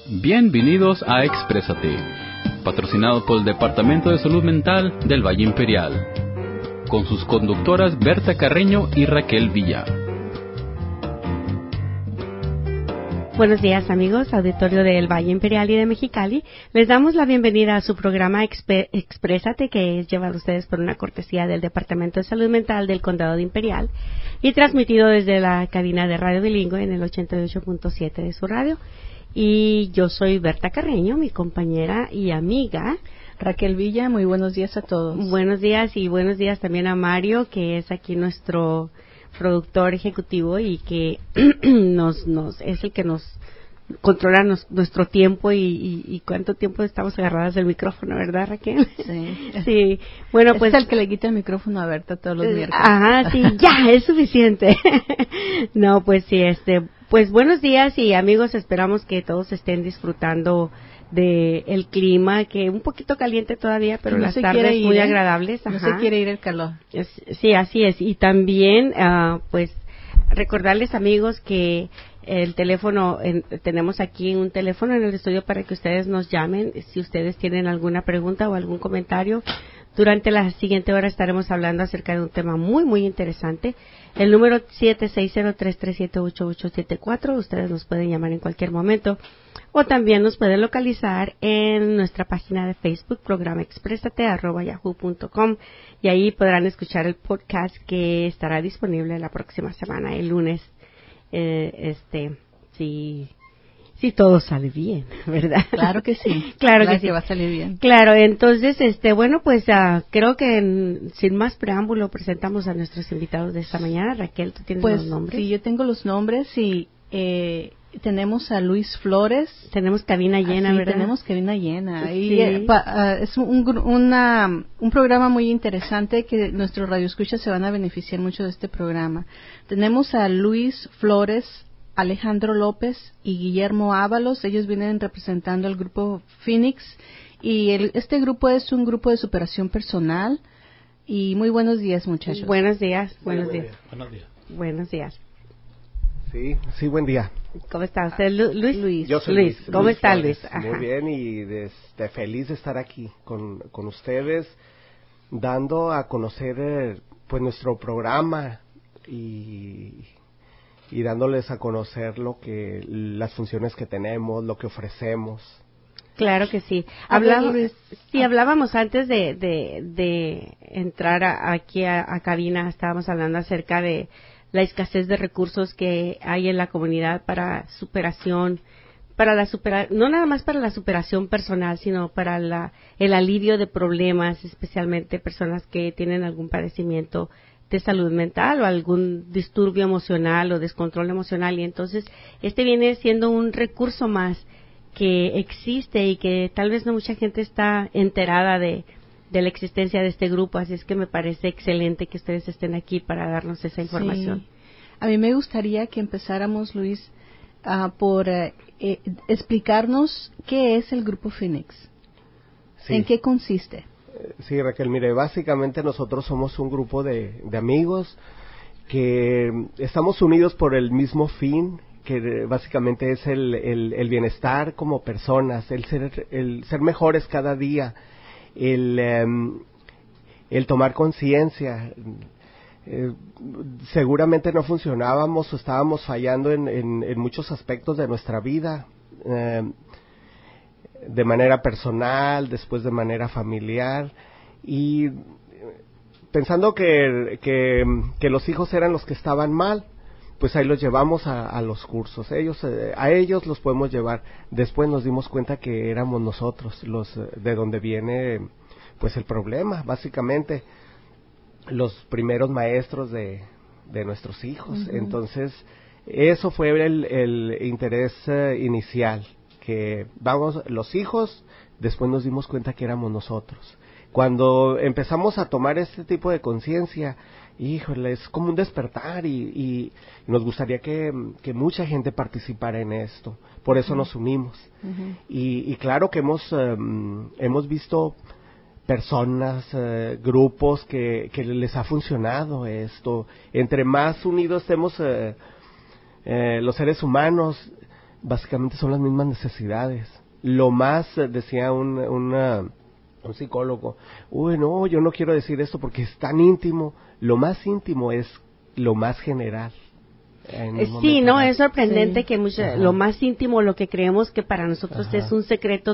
Bienvenidos a Exprésate, patrocinado por el Departamento de Salud Mental del Valle Imperial, con sus conductoras Berta Carreño y Raquel Villa. Buenos días, amigos, auditorio del Valle Imperial y de Mexicali. Les damos la bienvenida a su programa Exprésate, que es llevado a ustedes por una cortesía del Departamento de Salud Mental del Condado de Imperial y transmitido desde la cabina de Radio Bilingüe en el 88.7 de su radio. Y yo soy Berta Carreño, mi compañera y amiga Raquel Villa. Muy buenos días a todos. Buenos días, y buenos días también a Mario, que es aquí nuestro productor ejecutivo y que es el que nos controla nuestro tiempo y cuánto tiempo estamos agarradas del micrófono, ¿verdad, Raquel? Sí. Sí. Bueno, pues es el que le quita el micrófono a Berta todos los miércoles. Ajá, sí, ya, es suficiente. No, pues sí, pues buenos días y amigos, esperamos que todos estén disfrutando de el clima, que un poquito caliente todavía, pero no las tardes muy agradables. No se quiere ir el calor. Sí, así es. Y también, pues, recordarles, amigos, que el teléfono, tenemos aquí un teléfono en el estudio para que ustedes nos llamen si ustedes tienen alguna pregunta o algún comentario. Durante la siguiente hora estaremos hablando acerca de un tema muy, muy interesante. El número 760-337-8874. Ustedes nos pueden llamar en cualquier momento. O también nos pueden localizar en nuestra página de Facebook, programa Exprésate, @yahoo.com. Y ahí podrán escuchar el podcast que estará disponible la próxima semana, el lunes. Si todo sale bien, ¿verdad? Claro que sí. Claro que sí. Va a salir bien. Claro, entonces, bueno, pues creo que sin más preámbulo presentamos a nuestros invitados de esta mañana. Raquel, ¿tú tienes los nombres? Sí, yo tengo los nombres y tenemos a Luis Flores. Tenemos cabina llena, ¿verdad? Tenemos cabina llena. Sí. Y es un programa muy interesante que nuestros radioescuchas se van a beneficiar mucho de este programa. Tenemos a Luis Flores, Alejandro López y Guillermo Ábalos. Ellos vienen representando el grupo Phoenix y este grupo es un grupo de superación personal. Y muy buenos días, muchachos. Buenos días. Buenos días. Sí, buen día. ¿Cómo está usted, Luis? Yo soy Luis. ¿Cómo está, Luis? Muy bien, y feliz de estar aquí con ustedes, dando a conocer pues nuestro programa y dándoles a conocer las funciones que tenemos, lo que ofrecemos. Claro que sí. Hablábamos antes de entrar aquí a cabina, estábamos hablando acerca de la escasez de recursos que hay en la comunidad para superación, no nada más para la superación personal, sino para el alivio de problemas, especialmente personas que tienen algún padecimiento de salud mental o algún disturbio emocional o descontrol emocional. Y entonces viene siendo un recurso más que existe y que tal vez no mucha gente está enterada de la existencia de este grupo, así es que me parece excelente que ustedes estén aquí para darnos esa información. Sí. A mí me gustaría que empezáramos, Luis, por explicarnos qué es el grupo Phoenix. Sí. ¿En qué consiste? Sí, Raquel, mire, básicamente nosotros somos un grupo de amigos que estamos unidos por el mismo fin, que básicamente es el bienestar como personas, el ser mejores cada día, el tomar conciencia. Seguramente no funcionábamos o estábamos fallando en muchos aspectos de nuestra vida, de manera personal, después de manera familiar, y pensando que los hijos eran los que estaban mal, pues ahí los llevamos a los cursos. A ellos los podemos llevar. Después nos dimos cuenta que éramos nosotros los de donde viene pues el problema, básicamente los primeros maestros de nuestros hijos. Uh-huh. Entonces eso fue el interés inicial, que vamos los hijos, después nos dimos cuenta que éramos nosotros. Cuando empezamos a tomar este tipo de conciencia, híjole, es como un despertar y nos gustaría que mucha gente participara en esto. Por eso nos unimos. Uh-huh. Y claro que hemos visto personas, grupos que les ha funcionado esto. Entre más unidos estemos los seres humanos, básicamente son las mismas necesidades. Lo más, decía un psicólogo, no, yo no quiero decir esto porque es tan íntimo. Lo más íntimo es lo más general. Sí, no, es sorprendente que lo más íntimo, lo que creemos que para nosotros es un secreto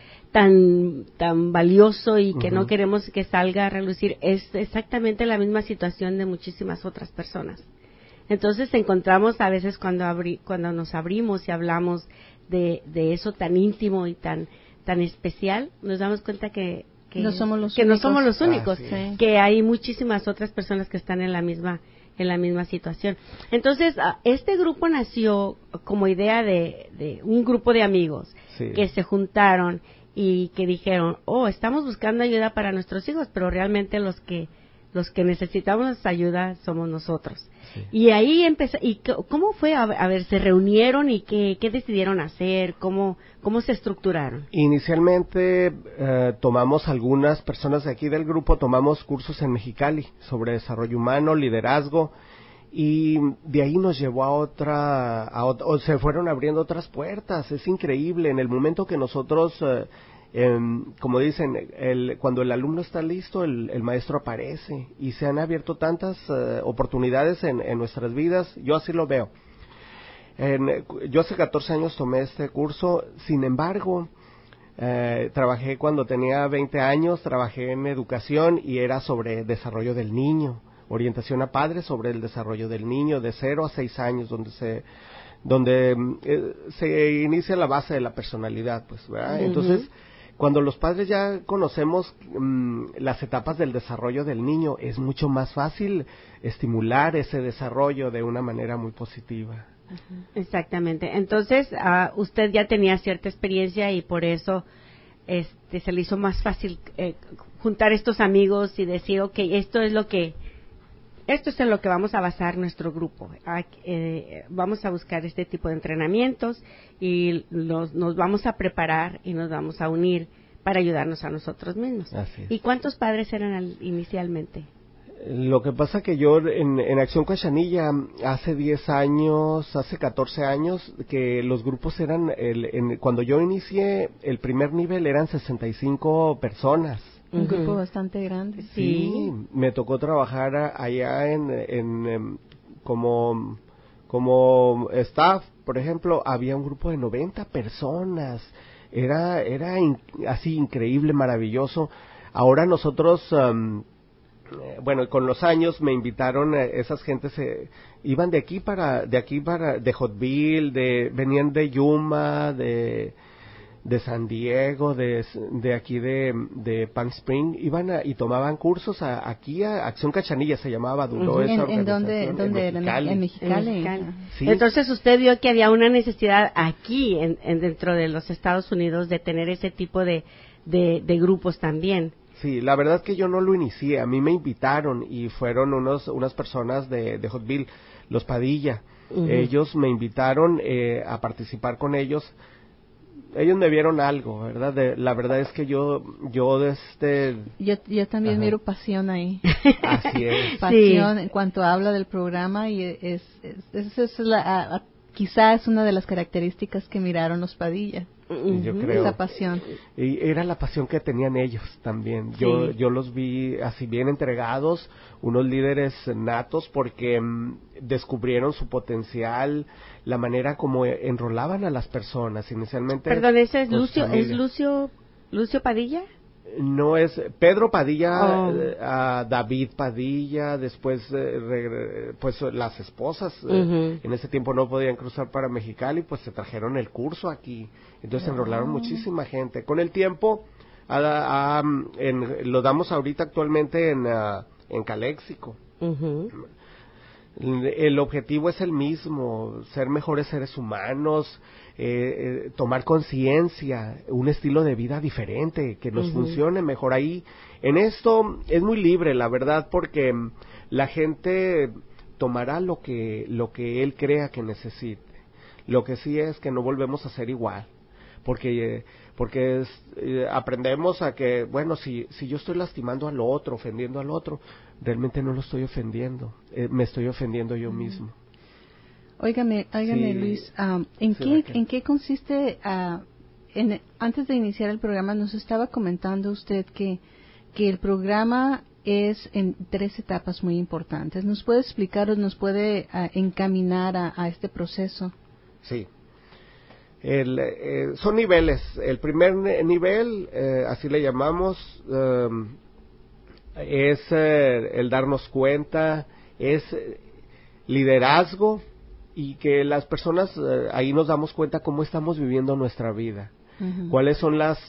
tan valioso y que no queremos que salga a relucir, es exactamente la misma situación de muchísimas otras personas. Entonces encontramos a veces cuando nos abrimos y hablamos de eso tan íntimo y tan especial, nos damos cuenta que no somos los únicos, que hay muchísimas otras personas que están en la misma situación. Entonces, este grupo nació como idea de un grupo de amigos que se juntaron y que dijeron, estamos buscando ayuda para nuestros hijos, pero realmente los que necesitamos ayuda somos nosotros. Sí. Y ahí empezó. ¿Y cómo fue? A ver, ¿se reunieron y qué decidieron hacer? ¿Cómo se estructuraron? Inicialmente tomamos algunas personas de aquí del grupo, tomamos cursos en Mexicali sobre desarrollo humano, liderazgo, y de ahí nos llevó a se fueron abriendo otras puertas. Es increíble, en el momento que nosotros... como dicen, cuando el alumno está listo, el maestro aparece, y se han abierto tantas oportunidades en nuestras vidas. Yo así lo veo. Yo hace 14 años tomé este curso, sin embargo, trabajé cuando tenía 20 años, trabajé en educación y era sobre desarrollo del niño, orientación a padres sobre el desarrollo del niño de 0 a 6 años, donde se inicia la base de la personalidad, pues, ¿verdad? Entonces, cuando los padres ya conocemos las etapas del desarrollo del niño, es mucho más fácil estimular ese desarrollo de una manera muy positiva. Exactamente. Entonces, usted ya tenía cierta experiencia y por eso se le hizo más fácil juntar estos amigos y decir, esto es en lo que vamos a basar nuestro grupo. Vamos a buscar este tipo de entrenamientos y nos vamos a preparar y nos vamos a unir para ayudarnos a nosotros mismos. ¿Y cuántos padres eran inicialmente? Lo que pasa que yo en Acción Cachanilla hace 10 años, hace 14 años, que los grupos eran, cuando yo inicié, el primer nivel eran 65 personas. Un grupo bastante grande. Sí, me tocó trabajar allá como staff, por ejemplo, había un grupo de 90 personas. Era así increíble, maravilloso. Ahora nosotros, con los años me invitaron, esas gentes iban de Hotville, venían de Yuma, de San Diego, de aquí de Palm Spring, iban y tomaban cursos aquí a Acción Cachanilla, se llamaba, duró esa organización. En Mexicali. Sí. Entonces usted vio que había una necesidad aquí, dentro de los Estados Unidos, de tener ese tipo de grupos también. Sí, la verdad que yo no lo inicié, a mí me invitaron y fueron unas personas de Hotville, los Padilla. Ellos me invitaron a participar con ellos. Ellos me vieron algo, ¿verdad? La verdad es que yo también miro pasión ahí. Así es. Pasión en cuanto habla del programa, y quizá es una de las características que miraron los Padilla. Yo creo. Esa pasión. Y era la pasión que tenían ellos también. Sí. Yo los vi así bien entregados, unos líderes natos, porque descubrieron su potencial, la manera como enrolaban a las personas inicialmente. Perdón, ¿ese es Lucio Padilla? No, es Pedro Padilla, David Padilla, después pues las esposas en ese tiempo no podían cruzar para Mexicali, pues se trajeron el curso aquí, entonces enrolaron muchísima gente. Con el tiempo lo damos ahorita actualmente en Calexico. El objetivo es el mismo, ser mejores seres humanos, tomar conciencia, un estilo de vida diferente, que nos funcione mejor. Ahí, en esto es muy libre, la verdad, porque la gente tomará lo que él crea que necesite. Lo que sí es que no volvemos a ser igual, porque aprendemos a que, bueno, si yo estoy lastimando al otro, ofendiendo al otro, realmente no lo estoy ofendiendo, me estoy ofendiendo yo mismo. Óigame, sí. Luis, ¿en qué consiste, antes de iniciar el programa nos estaba comentando usted que el programa es en 3 etapas muy importantes? ¿Nos puede explicar o nos puede encaminar a este proceso? Sí. Son niveles. El primer nivel, así le llamamos, es el darnos cuenta, es liderazgo, y que las personas ahí nos damos cuenta cómo estamos viviendo nuestra vida, cuáles son las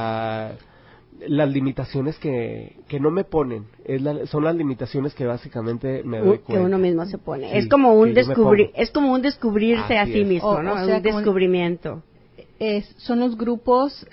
limitaciones que no me ponen, son las limitaciones que básicamente me doy cuenta. Que uno mismo se pone. Sí, es como un descubrirse a sí mismo, ¿no? O sea, un descubrimiento. Son los grupos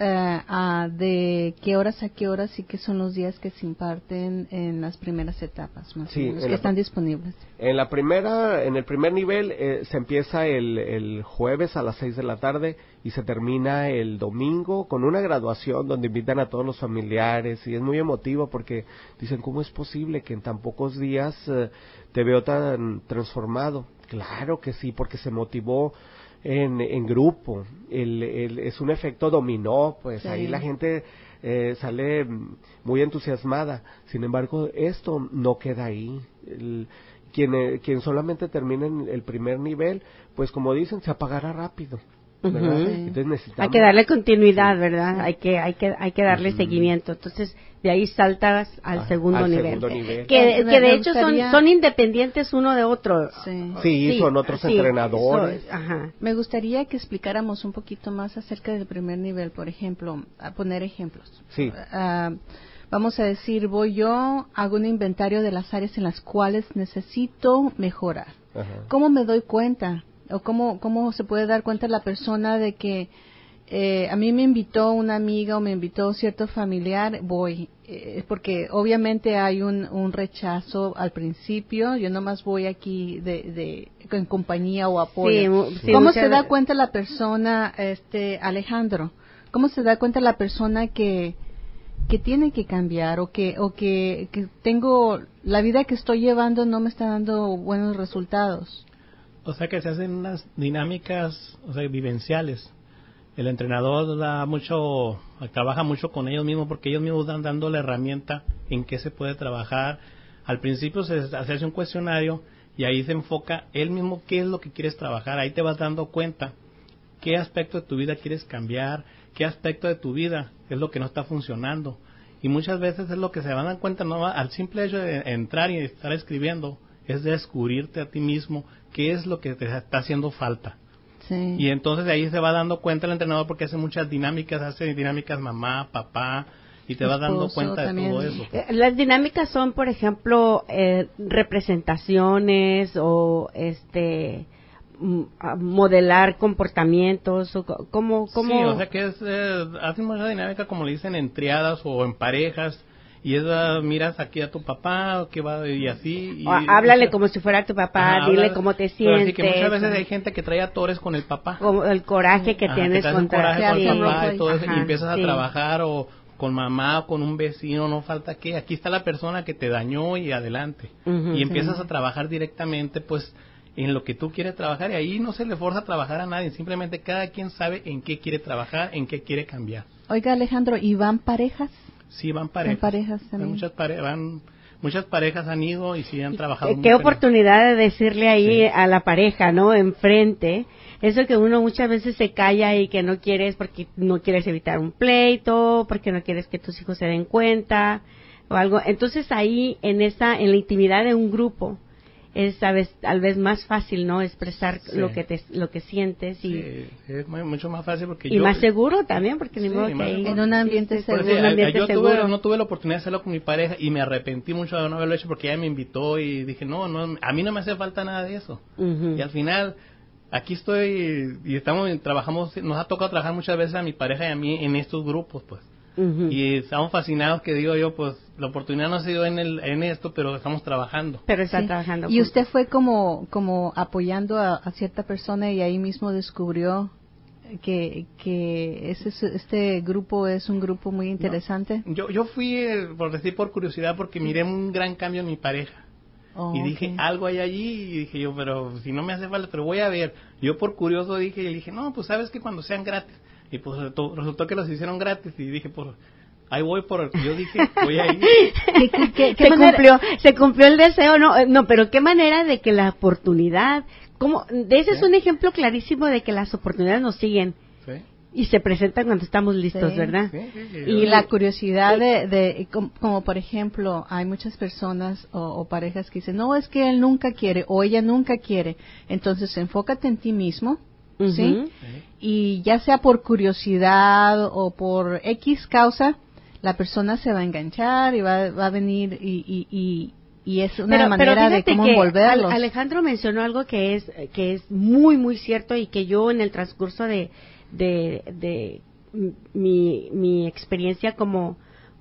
de qué horas a qué horas y qué son los días que se imparten en las primeras etapas, más o menos, que están disponibles. En el primer nivel se empieza el jueves a las 6 de la tarde y se termina el domingo con una graduación donde invitan a todos los familiares, y es muy emotivo porque dicen, ¿cómo es posible que en tan pocos días te veo tan transformado? Claro que sí, porque se motivó en grupo, es un efecto dominó, pues sí. Ahí la gente sale muy entusiasmada. Sin embargo, esto no queda ahí. Quien solamente termine en el primer nivel, pues como dicen, se apagará rápido, ¿verdad? Entonces necesitamos... Hay que darle continuidad, ¿verdad? Hay que darle seguimiento. Entonces, de ahí saltas al segundo nivel. Que de hecho son independientes uno de otro. Sí, son otros entrenadores. Me gustaría que explicáramos un poquito más acerca del primer nivel, por ejemplo, a poner ejemplos. Sí. Vamos a decir, voy yo, hago un inventario de las áreas en las cuales necesito mejorar. ¿Cómo me doy cuenta? ¿O cómo se puede dar cuenta la persona de que a mí me invitó una amiga o me invitó cierto familiar? Voy, porque obviamente hay un rechazo al principio. Yo nomás voy aquí en compañía o apoyo. ¿Cómo se da cuenta la persona, Alejandro? ¿Cómo se da cuenta la persona que tiene que cambiar o que tengo la vida que estoy llevando no me está dando buenos resultados? O sea que se hacen unas dinámicas, vivenciales. El entrenador trabaja mucho con ellos mismos porque ellos mismos dan dando la herramienta en qué se puede trabajar. Al principio se hace un cuestionario y ahí se enfoca él mismo qué es lo que quieres trabajar. Ahí te vas dando cuenta qué aspecto de tu vida quieres cambiar, qué aspecto de tu vida es lo que no está funcionando. Y muchas veces es lo que se van a dar cuenta, no al simple hecho de entrar y estar escribiendo, es descubrirte a ti mismo qué es lo que te está haciendo falta. Sí. Y entonces de ahí se va dando cuenta el entrenador porque hace muchas dinámicas, mamá, papá, y te vas dando cuenta también de todo eso. Las dinámicas son, por ejemplo, representaciones o modelar comportamientos o cómo sí, o sea que hacen mucha dinámica, como le dicen, en triadas o en parejas. Y miras aquí a tu papá, que va y así. Háblale como si fuera tu papá, dile cómo te sientes. Así que muchas veces hay gente que trae atores con el papá. Como el coraje que tienes contra el papá y todo eso, y empiezas a trabajar o con mamá o con un vecino, no falta que aquí está la persona que te dañó y adelante. Y empiezas a trabajar directamente, pues, en lo que tú quieres trabajar, y ahí no se le forza a trabajar a nadie, simplemente cada quien sabe en qué quiere trabajar, en qué quiere cambiar. Oiga, Alejandro, ¿y van parejas? Sí, van parejas. También. Muchas parejas han ido y sí han trabajado. Qué oportunidad de decirle ahí a la pareja, ¿no? Enfrente. Eso que uno muchas veces se calla y que no quieres porque no quieres evitar un pleito, porque no quieres que tus hijos se den cuenta o algo. Entonces ahí en la intimidad de un grupo es tal vez más fácil, ¿no? Expresar lo que sientes y es mucho más fácil porque más seguro también porque ni modo que ahí en un ambiente seguro. Yo no tuve la oportunidad de hacerlo con mi pareja y me arrepentí mucho de no haberlo hecho porque ella me invitó y dije no, a mí no me hace falta nada de eso. Y al final aquí estoy y nos ha tocado trabajar muchas veces a mi pareja y a mí en estos grupos, pues. Y estamos fascinados, que digo yo, pues la oportunidad no ha sido en esto, pero estamos trabajando. Pero está trabajando. Y usted fue como apoyando a cierta persona y ahí mismo descubrió que este grupo es un grupo muy interesante. No, yo fui, por curiosidad, porque miré un gran cambio en mi pareja. y dije, algo hay allí, y dije yo, pero si no me hace falta, pero voy a ver. Yo por curioso dije, no, pues sabes que cuando sean gratis, y pues resultó que los hicieron gratis, y dije, pues ahí voy yo dije, voy a ir. Se cumplió el deseo, no, pero qué manera de que la oportunidad, ese es un ejemplo clarísimo de que las oportunidades nos siguen. Sí. Y se presentan cuando estamos listos, ¿verdad? Sí. Y la curiosidad de como por ejemplo, hay muchas personas o parejas que dicen, no, es que él nunca quiere o ella nunca quiere. Entonces, enfócate en ti mismo, ¿sí? Y ya sea por curiosidad o por X causa, la persona se va a enganchar y va a venir y es una manera de cómo envolverlos. Alejandro mencionó algo que es muy, muy cierto y que yo en el transcurso de mi experiencia como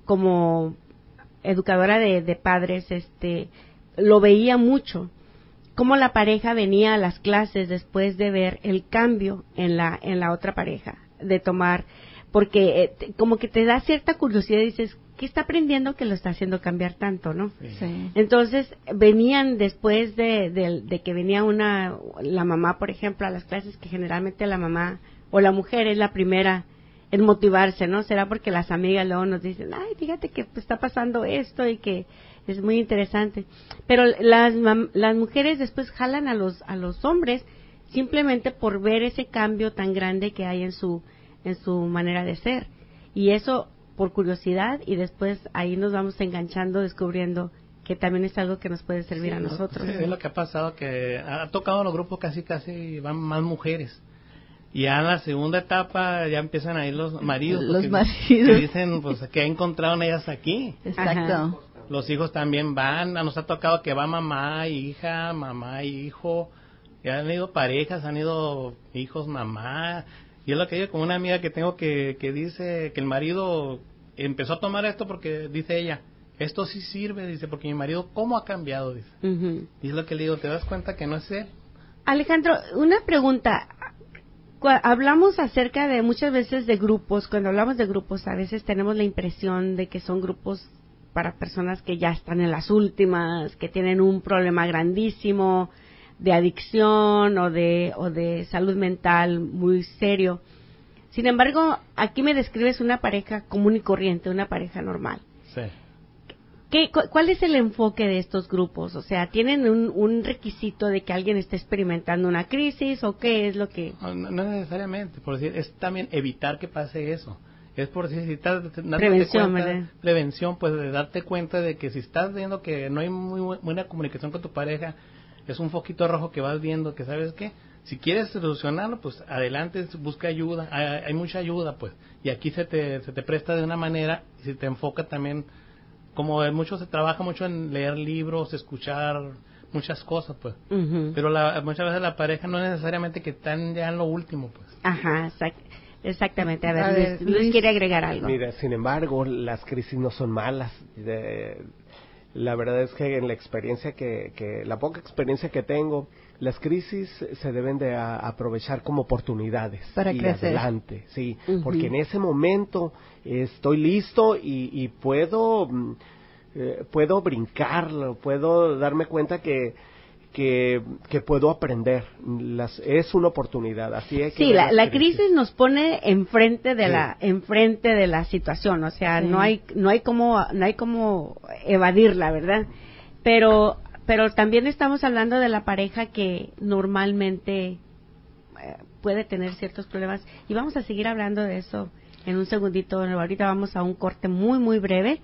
educadora de padres, lo veía mucho, cómo la pareja venía a las clases después de ver el cambio en la otra pareja, de tomar, porque como que te da cierta curiosidad y dices, ¿qué está aprendiendo que lo está haciendo cambiar tanto, no? Sí. Entonces, venían después de que venía la mamá, por ejemplo, a las clases, que generalmente la mamá o la mujer es la primera en motivarse, ¿no? Será porque las amigas luego nos dicen, ay, fíjate que está pasando esto y que es muy interesante. Pero las mujeres después jalan a los hombres simplemente por ver ese cambio tan grande que hay en su manera de ser. Y eso por curiosidad, y después ahí nos vamos enganchando, descubriendo que también es algo que nos puede servir a nosotros. Sí, es lo que ha pasado, que ha tocado en los grupos casi van más mujeres. Y ya en la segunda etapa ya empiezan a ir los maridos. Que dicen, pues, que encontraron ellas aquí. Exacto. Ajá. Los hijos también van. Nos ha tocado que va mamá, hija, mamá, hijo. Ya han ido parejas, han ido hijos, mamá. Y es lo que digo con una amiga que tengo que dice que el marido empezó a tomar esto porque, dice ella, esto sí sirve, dice, porque mi marido, ¿cómo ha cambiado? Dice. Uh-huh. Y es lo que le digo, ¿te das cuenta que no es él? Alejandro, una pregunta. Hablamos acerca de muchas veces de grupos. Cuando hablamos de grupos, a veces tenemos la impresión de que son grupos para personas que ya están en las últimas, que tienen un problema grandísimo de adicción o de salud mental muy serio. Sin embargo, aquí me describes una pareja común y corriente, una pareja normal. Sí. ¿Cuál es el enfoque de estos grupos? O sea, ¿tienen un requisito de que alguien esté experimentando una crisis o qué es lo que...? No necesariamente, por decir, es también evitar que pase eso. Es por decir, si estás prevención, pues de darte cuenta de que si estás viendo que no hay muy buena comunicación con tu pareja, es un foquito rojo que vas viendo que, ¿sabes qué? Si quieres solucionarlo, pues adelante, busca ayuda, hay mucha ayuda, pues, y aquí se te presta de una manera y se te enfoca también. Como se trabaja mucho en leer libros, escuchar muchas cosas, pues. Uh-huh. Pero muchas veces la pareja no es necesariamente que están ya en lo último, pues. Ajá, exactamente. A ver, Luis quiere agregar algo. Mira, sin embargo, las crisis no son malas. La verdad es que en la experiencia la poca experiencia que tengo, las crisis se deben de aprovechar como oportunidades para y crecer. Adelante, sí, uh-huh. Porque en ese momento estoy listo y puedo brincarlo, puedo darme cuenta que puedo aprender. Es una oportunidad, así es que sí, la crisis nos pone enfrente de la situación, o sea, sí. no hay como evadirla, ¿verdad? Pero también estamos hablando de la pareja que normalmente puede tener ciertos problemas, y vamos a seguir hablando de eso en un segundito. Ahorita vamos a un corte muy muy breve.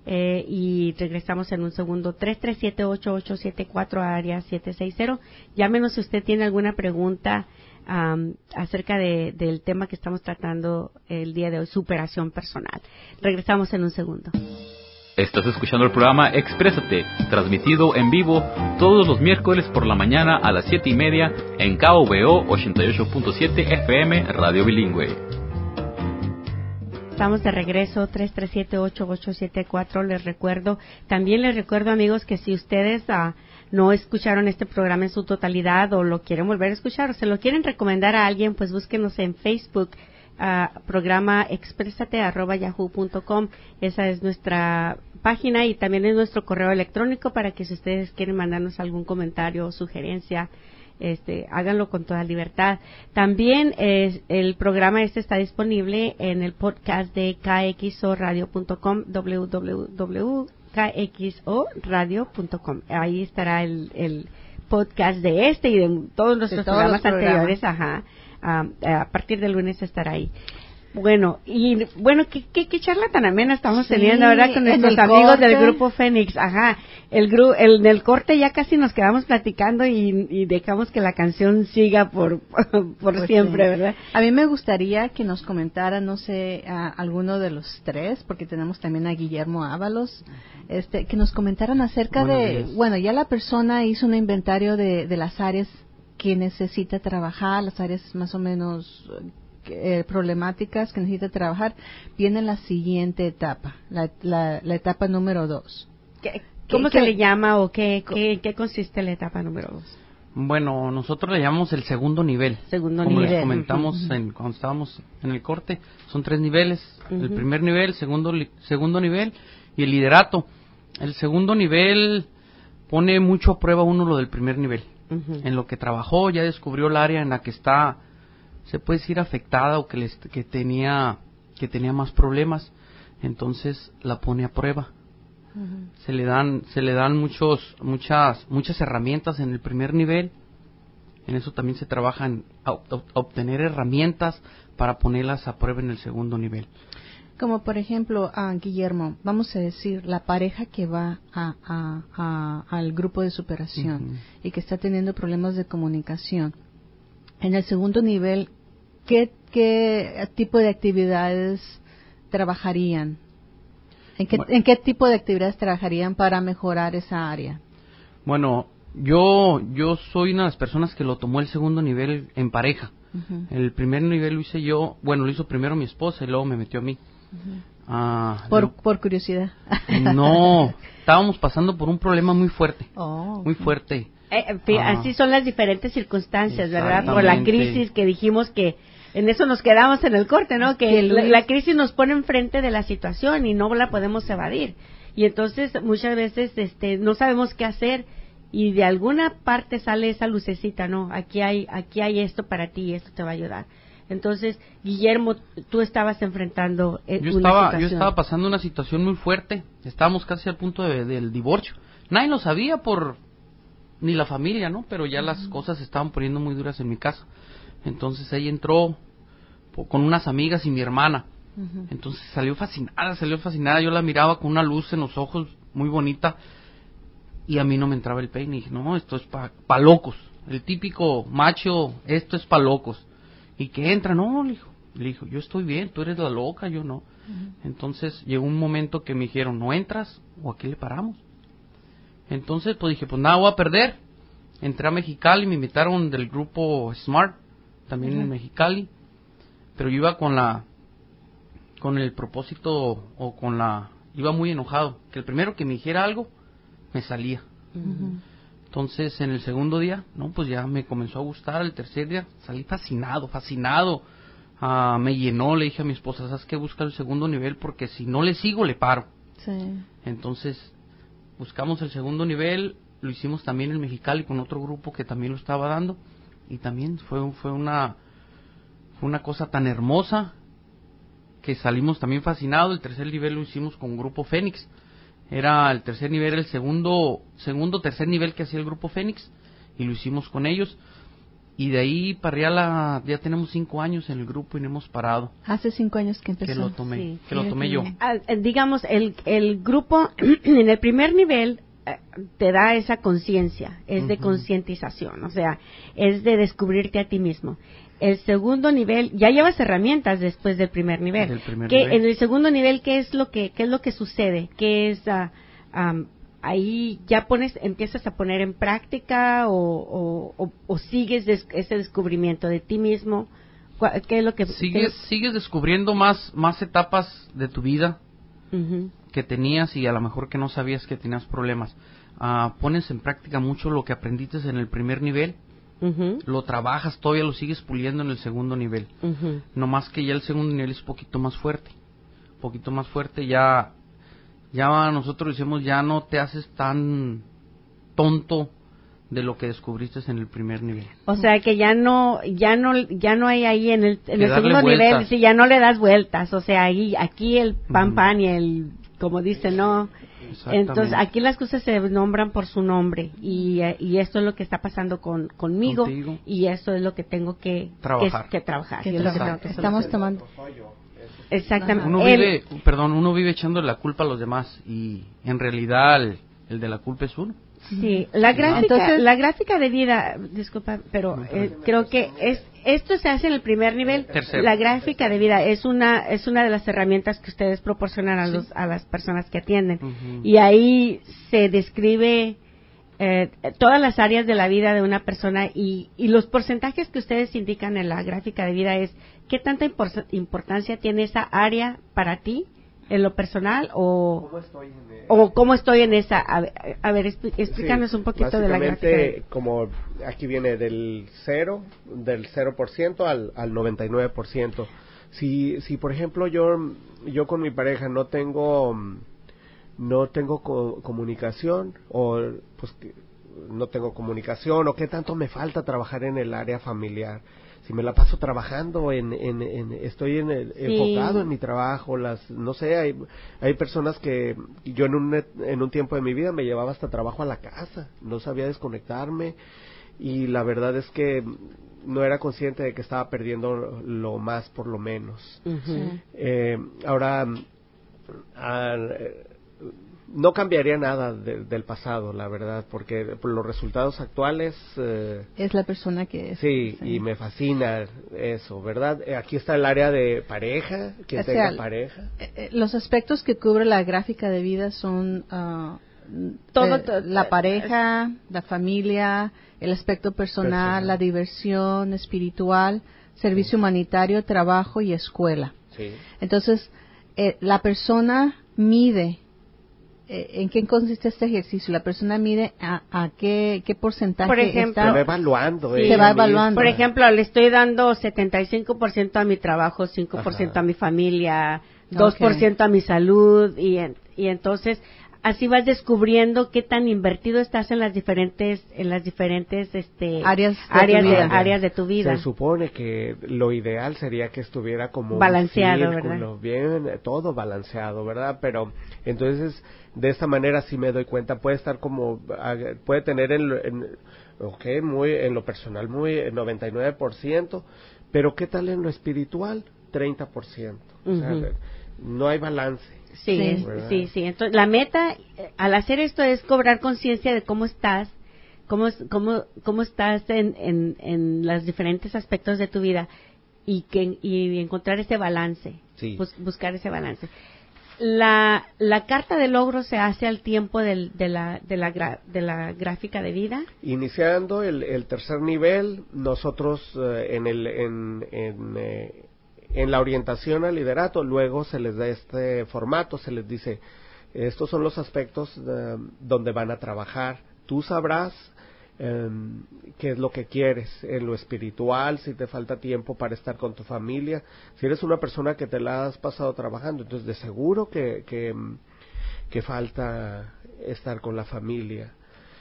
Y regresamos en un segundo. 337-8874 área 760. Llámenos si usted tiene alguna pregunta acerca del tema que estamos tratando el día de hoy, superación personal. Regresamos en un segundo. Estás escuchando el programa Exprésate, transmitido en vivo todos los miércoles por la mañana a las 7:30 en KVO 88.7 FM Radio Bilingüe. Estamos de regreso, 337-8874, les recuerdo, amigos, que si ustedes no escucharon este programa en su totalidad o lo quieren volver a escuchar o se lo quieren recomendar a alguien, pues búsquenos en Facebook, programa expresate@yahoo.com. Esa es nuestra página y también es nuestro correo electrónico para que si ustedes quieren mandarnos algún comentario o sugerencia, háganlo con toda libertad. También el programa está disponible en el podcast de kxoradio.com, www.kxoradio.com. Ahí estará el podcast de y de todos nuestros programas anteriores. A partir del lunes estará ahí. Bueno, qué charla tan amena estamos teniendo ahora con nuestros amigos del Grupo Fénix. En el corte ya casi nos quedamos platicando y dejamos que la canción siga por siempre, sí. ¿Verdad? A mí me gustaría que nos comentara, no sé, a alguno de los tres, porque tenemos también a Guillermo Ábalos, que nos comentaran acerca ya la persona hizo un inventario de las áreas que necesita trabajar, las áreas más o menos problemáticas que necesita trabajar. Viene la siguiente etapa, la etapa número 2. ¿Cómo se le llama o qué consiste la etapa número 2? Bueno, nosotros le llamamos el segundo nivel. Como les comentamos cuando estábamos en el corte, son 3 niveles. El primer nivel, segundo nivel y el liderato. El segundo nivel pone mucho a prueba uno lo del primer nivel. En lo que trabajó, ya descubrió el área en la que está, se puede decir, afectada o que tenía más problemas. Entonces la pone a prueba. Se le dan muchas herramientas en el primer nivel. En eso también se trabaja en obtener herramientas para ponerlas a prueba en el segundo nivel. Como por ejemplo, Guillermo, vamos a decir, la pareja que va al grupo de superación y que está teniendo problemas de comunicación. En el segundo nivel, ¿qué tipo de actividades trabajarían? ¿En qué tipo de actividades trabajarían para mejorar esa área? Bueno, yo soy una de las personas que lo tomó el segundo nivel en pareja. El primer nivel lo hice yo, lo hizo primero mi esposa y luego me metió a mí. Por curiosidad. No, estábamos pasando por un problema muy fuerte. Muy fuerte. Así son las diferentes circunstancias, ¿verdad? Por la crisis que dijimos que en eso nos quedamos en el corte, ¿no? Que la crisis nos pone enfrente de la situación y no la podemos evadir. Y entonces muchas veces no sabemos qué hacer y de alguna parte sale esa lucecita, ¿no? Aquí hay esto para ti y esto te va a ayudar. Entonces, Guillermo, tú estabas enfrentando una situación. Yo estaba pasando una situación muy fuerte. Estábamos casi al punto del divorcio. Nadie lo sabía ni la familia, ¿no? Pero ya las cosas se estaban poniendo muy duras en mi casa. Entonces ella entró con unas amigas y mi hermana. Entonces salió fascinada. Yo la miraba con una luz en los ojos muy bonita y a mí no me entraba el peine. Y dije, no, esto es pa' locos. El típico macho, esto es pa' locos. Y que entra, no, le dijo, yo estoy bien, tú eres la loca, yo no. Entonces llegó un momento que me dijeron, ¿no entras o aquí le paramos? Entonces pues dije, pues nada, voy a perder. Entré a Mexicali, me invitaron del grupo Smart, también en Mexicali, pero yo iba con el propósito iba muy enojado, que el primero que me dijera algo, me salía. Entonces, en el segundo día, pues ya me comenzó a gustar. El tercer día salí fascinado. Me llenó, le dije a mi esposa, ¿sabes qué? Busca el segundo nivel porque si no le sigo, le paro. Sí. Entonces, buscamos el segundo nivel, lo hicimos también en Mexicali con otro grupo que también lo estaba dando. Y también fue una cosa tan hermosa que salimos también fascinados. El tercer nivel lo hicimos con Grupo Fénix. Era el tercer nivel, el tercer nivel que hacía el Grupo Fénix, y lo hicimos con ellos. Y de ahí para allá ya tenemos 5 años en el grupo y no hemos parado. Hace 5 años que empezó. Que lo tomé yo. Digamos, el grupo en el primer nivel te da esa conciencia, es de concientización, o sea, es de descubrirte a ti mismo. El segundo nivel, ya llevas herramientas después del primer nivel. En el segundo nivel, ¿qué es lo que sucede? ¿Qué es ahí ya empiezas a poner en práctica o sigues ese descubrimiento de ti mismo? ¿Qué es lo que sigues descubriendo más etapas de tu vida que tenías y a lo mejor que no sabías que tenías problemas? Pones en práctica mucho lo que aprendiste en el primer nivel lo trabajas, todavía lo sigues puliendo en el segundo nivel. No más que ya el segundo nivel es un poquito más fuerte, ya nosotros decimos, ya no te haces tan tonto de lo que descubriste en el primer nivel. O sea que ya no hay ahí en el segundo nivel, sí, ya no le das vueltas, o sea, aquí el pan y el, como dice, no. Entonces aquí las cosas se nombran por su nombre y esto es lo que está pasando conmigo. Contigo. Y eso es lo que tengo que trabajar. Estamos tomando. Exactamente. Uno vive echando la culpa a los demás y en realidad el de la culpa es uno. Sí, la gráfica de vida, disculpa, pero creo que esto se hace en el primer nivel. Tercero. La gráfica de vida es una de las herramientas que ustedes proporcionan a las personas que atienden. Y ahí se describe todas las áreas de la vida de una persona y los porcentajes que ustedes indican en la gráfica de vida es qué tanta importancia tiene esa área para ti en lo personal o cómo estoy en esa. A ver, explícanos un poquito de la gráfica. Como aquí viene del 0% al 99%. Si por ejemplo yo con mi pareja no tengo comunicación o pues no tengo comunicación o qué tanto me falta trabajar en el área familiar. Si me la paso trabajando estoy enfocado en mi trabajo, no sé, hay personas que yo en un tiempo de mi vida me llevaba hasta trabajo a la casa, no sabía desconectarme y la verdad es que no era consciente de que estaba perdiendo lo más por lo menos. Ahora no cambiaría nada del pasado, la verdad, porque por los resultados actuales es la persona que es. Sí, y me fascina eso, ¿verdad? Aquí está el área de pareja, que tenga pareja. Los aspectos que cubre la gráfica de vida son la pareja, la familia, el aspecto personal, la diversión espiritual, servicio humanitario, trabajo y escuela. Sí. Entonces, la persona mide. ¿En qué consiste este ejercicio? La persona mide a qué porcentaje por ejemplo, está... Se va evaluando. Se va evaluando. Por ejemplo, le estoy dando 75% a mi trabajo, 5% a mi familia, 2% a mi salud y entonces así vas descubriendo qué tan invertido estás en las diferentes áreas de tu vida. Se supone que lo ideal sería que estuviera como balanceado, un círculo, ¿verdad? Bien, todo balanceado, ¿verdad? Pero entonces de esta manera sí me doy cuenta, puede tener en lo personal muy 99%, pero ¿qué tal en lo espiritual? 30%. O sea, no hay balance. Sí. Entonces, la meta al hacer esto es cobrar conciencia de cómo estás, cómo estás en los diferentes aspectos de tu vida y encontrar ese balance, buscar ese balance. La carta de logro se hace al tiempo de la gráfica de vida. Iniciando el tercer nivel, nosotros en la orientación al liderato, luego se les da este formato, se les dice, estos son los aspectos donde van a trabajar. Tú sabrás qué es lo que quieres en lo espiritual, si te falta tiempo para estar con tu familia. Si eres una persona que te la has pasado trabajando, entonces de seguro que falta estar con la familia.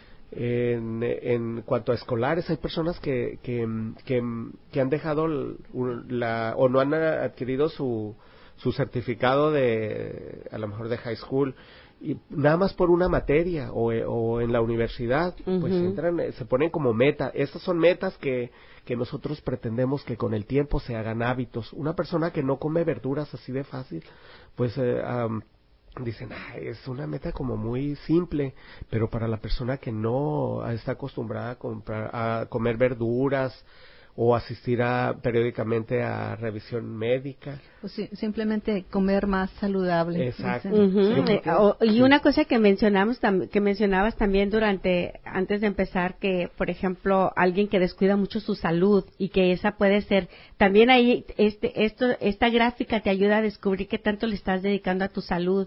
En cuanto a escolares, hay personas que han dejado o no han adquirido su certificado a lo mejor de high school, y nada más por una materia o en la universidad, pues se ponen como meta. Estas son metas que nosotros pretendemos que con el tiempo se hagan hábitos. Una persona que no come verduras así de fácil, pues dicen, es una meta como muy simple, pero para la persona que no está acostumbrada a comer verduras o asistir periódicamente a revisión médica. Pues sí, simplemente comer más saludable. Exacto. Y una cosa que mencionabas también antes de empezar, que por ejemplo alguien que descuida mucho su salud y que esa puede ser, también ahí esta gráfica te ayuda a descubrir qué tanto le estás dedicando a tu salud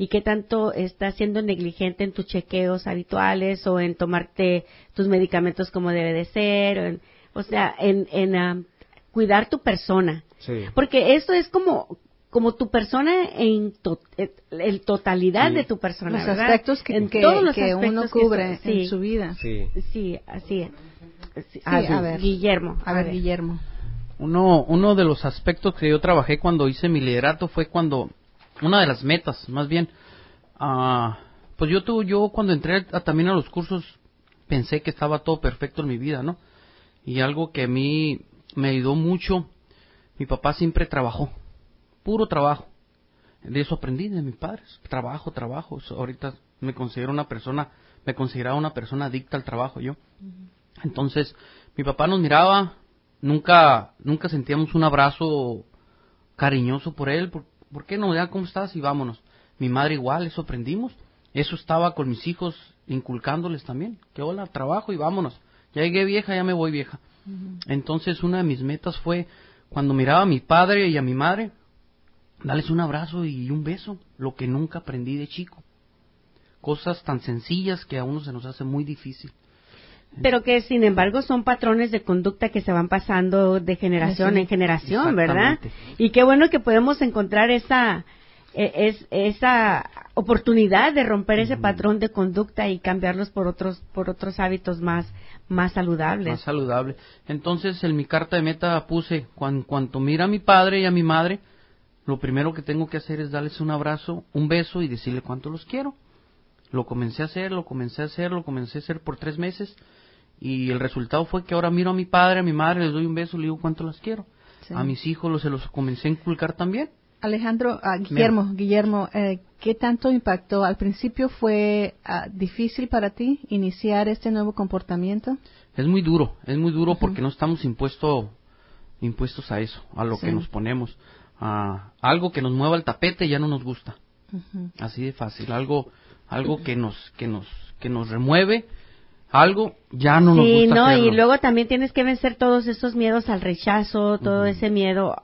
y qué tanto estás siendo negligente en tus chequeos habituales o en tomarte tus medicamentos como debe de ser, en cuidar tu persona. Sí. Porque eso es como tu persona en totalidad de tu persona, los ¿verdad? aspectos que todos los que aspectos uno cubre sí, en su vida. Sí, así es. Sí, a ver, Guillermo. Guillermo. Uno de los aspectos que yo trabajé cuando hice mi liderato fue cuando, una de las metas, más bien, pues yo cuando entré también a los cursos pensé que estaba todo perfecto en mi vida, ¿no? Y algo que a mí me ayudó mucho, mi papá siempre trabajó, puro trabajo. De eso aprendí de mis padres, trabajo. Ahorita me considero una persona adicta al trabajo yo. Entonces, mi papá nos miraba, nunca sentíamos un abrazo cariñoso por él. ¿Por qué no? Ya, ¿cómo estás? Y vámonos. Mi madre igual, eso aprendimos. Eso estaba con mis hijos, inculcándoles también. Que hola, trabajo y vámonos. Ya llegué vieja, ya me voy vieja. Entonces, una de mis metas fue, cuando miraba a mi padre y a mi madre, darles un abrazo y un beso, lo que nunca aprendí de chico. Cosas tan sencillas que a uno se nos hace muy difícil. Pero que, sin embargo, son patrones de conducta que se van pasando de generación en generación, ¿verdad? Y qué bueno que podemos encontrar esa oportunidad de romper ese patrón de conducta y cambiarlos por otros hábitos más saludables. Más saludable. Entonces, en mi carta de meta puse, cuanto mira a mi padre y a mi madre, lo primero que tengo que hacer es darles un abrazo, un beso y decirle cuánto los quiero. Lo comencé a hacer por 3 meses. Y el resultado fue que ahora miro a mi padre, a mi madre, les doy un beso, les digo cuánto las quiero. Sí. A mis hijos se los comencé a inculcar también. Alejandro, Guillermo, ¿qué tanto impactó? ¿Al principio fue difícil para ti iniciar este nuevo comportamiento? Es muy duro porque no estamos impuestos a eso, a lo que nos ponemos. Algo que nos mueva el tapete ya no nos gusta. Así de fácil, algo que nos remueve. Algo ya no nos gusta hacerlo. Y luego también tienes que vencer todos esos miedos al rechazo, todo ese miedo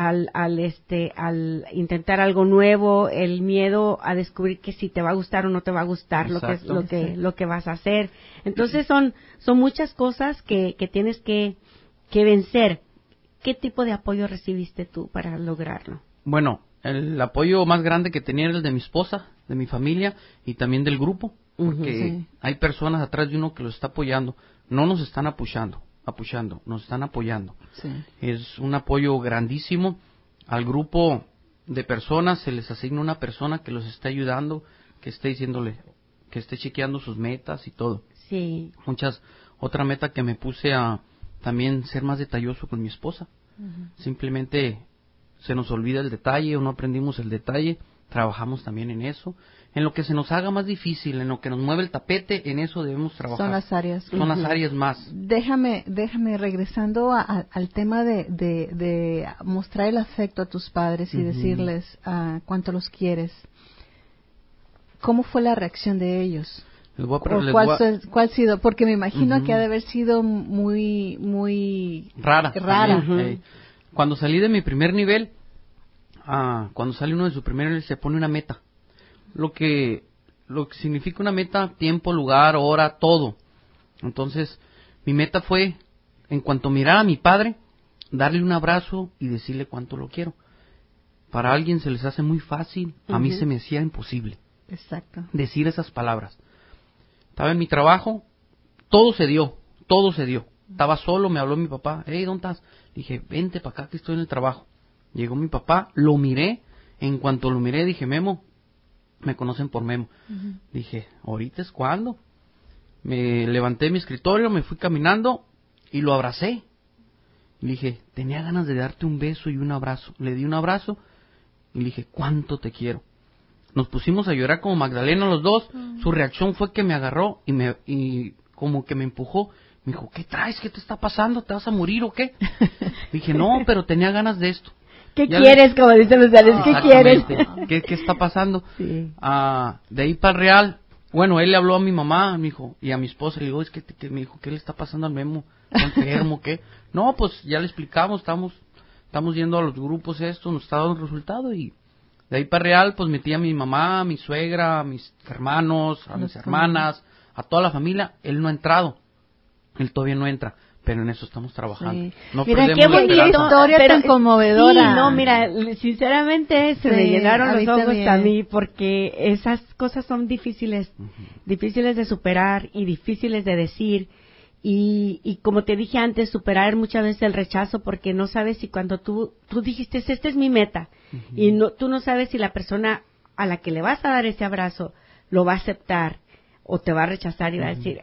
al intentar algo nuevo, el miedo a descubrir que si te va a gustar o no te va a gustar lo que vas a hacer. Entonces son muchas cosas que tienes que vencer. ¿Qué tipo de apoyo recibiste tú para lograrlo? Bueno, el apoyo más grande que tenía era el de mi esposa, de mi familia y también del grupo. Porque hay personas atrás de uno que los está apoyando. No nos están apuchando, nos están apoyando. Sí. Es un apoyo grandísimo. Al grupo de personas se les asigna una persona que los está ayudando, que esté diciéndole, que esté chequeando sus metas y todo. Sí. Otra meta que me puse a también ser más detalloso con mi esposa. Simplemente se nos olvida el detalle o no aprendimos el detalle. Trabajamos también en eso. En lo que se nos haga más difícil, en lo que nos mueve el tapete, en eso debemos trabajar. Son las áreas. Son las áreas más. Déjame regresando al tema de mostrar el afecto a tus padres y decirles cuánto los quieres. ¿Cómo fue la reacción de ellos? ¿Cuál ha sido? Porque me imagino que ha de haber sido muy rara. Cuando salí de mi primer nivel, cuando sale uno de su primer nivel, se pone una meta. Lo que significa una meta, tiempo, lugar, hora, todo. Entonces, mi meta fue, en cuanto mirara a mi padre, darle un abrazo y decirle cuánto lo quiero. Para alguien se les hace muy fácil, a mí se me hacía imposible. Exacto. Decir esas palabras. Estaba en mi trabajo, todo se dio. Estaba solo, me habló mi papá, hey, ¿dónde estás? Dije, vente para acá que estoy en el trabajo. Llegó mi papá, lo miré, en cuanto lo miré dije, Memo, me conocen por Memo. Dije, ¿ahorita es cuando? Me levanté de mi escritorio, me fui caminando y lo abracé. Le dije, tenía ganas de darte un beso y un abrazo. Le di un abrazo y le dije, ¿cuánto te quiero? Nos pusimos a llorar como Magdalena los dos. Su reacción fue que me agarró y como que me empujó. Me dijo, ¿qué traes? ¿Qué te está pasando? ¿Te vas a morir o qué? Dije, no, pero tenía ganas de esto. ¿Qué quieres? Como dicen los reales, ¿qué quieres? ¿Qué está pasando? Sí. De ahí para el Real, bueno, él le habló a mi mamá, me dijo, y a mi esposa, le digo, es que me dijo, ¿qué le está pasando al Memo? ¿Está enfermo? ¿Qué? No, pues ya le explicamos, estamos yendo a los grupos nos está dando el resultado y De ahí para Real, pues metí a mi mamá, a mi suegra, a mis hermanos, a mis hermanas, a toda la familia. Él no ha entrado. Él todavía no entra. Pero en eso estamos trabajando. Sí. No mira, perdemos qué la bonita esperanza. historia tan conmovedora. Sí, no, mira, sinceramente se me llenaron los ojos también. a mí porque esas cosas son difíciles, difíciles de superar y difíciles de decir. Y como te dije antes, superar muchas veces el rechazo porque no sabes si cuando tú dijiste, esta es mi meta, y tú no sabes si la persona a la que le vas a dar ese abrazo lo va a aceptar o te va a rechazar y va a decir,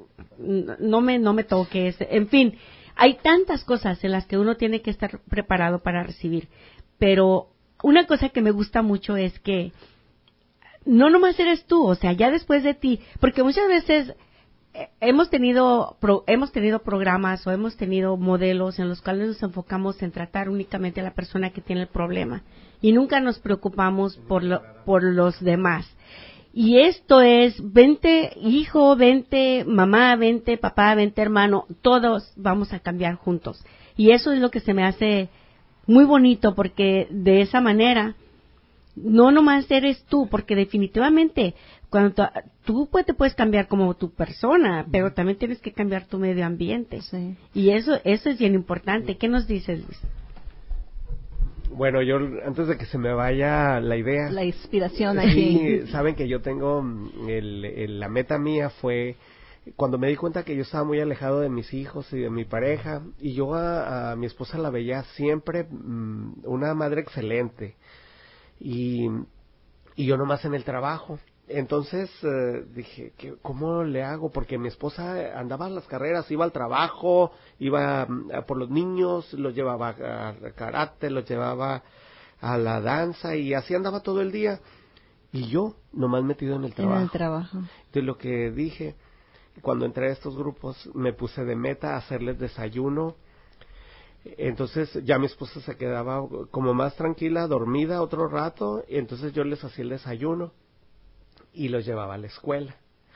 no me toques. En fin, hay tantas cosas en las que uno tiene que estar preparado para recibir. Pero una cosa que me gusta mucho es que no nomás eres tú, o sea, ya después de ti, porque muchas veces hemos tenido programas o hemos tenido modelos en los cuales nos enfocamos en tratar únicamente a la persona que tiene el problema y nunca nos preocupamos por los demás. Y esto es, vente hijo, vente mamá, vente papá, vente hermano, todos vamos a cambiar juntos. Y eso es lo que se me hace muy bonito, porque de esa manera no nomás eres tú, porque definitivamente cuando tú te puedes cambiar como tu persona, pero también tienes que cambiar tu medio ambiente. Sí. Y eso es bien importante. ¿Qué nos dices, Luis? Bueno, yo antes de que se me vaya la idea, la inspiración aquí. Sí, saben que yo tengo la meta mía fue cuando me di cuenta que yo estaba muy alejado de mis hijos y de mi pareja, y yo a mi esposa la veía siempre una madre excelente, y yo nomás en el trabajo. Entonces dije, ¿cómo le hago? Porque mi esposa andaba a las carreras, iba al trabajo, iba por los niños, los llevaba a karate, los llevaba a la danza, y así andaba todo el día. Y yo, nomás metido en el trabajo. En el trabajo. Entonces lo que dije, cuando entré a estos grupos, me puse de meta a hacerles desayuno. Entonces ya mi esposa se quedaba como más tranquila, dormida otro rato, y entonces yo les hacía el desayuno y los llevaba a la escuela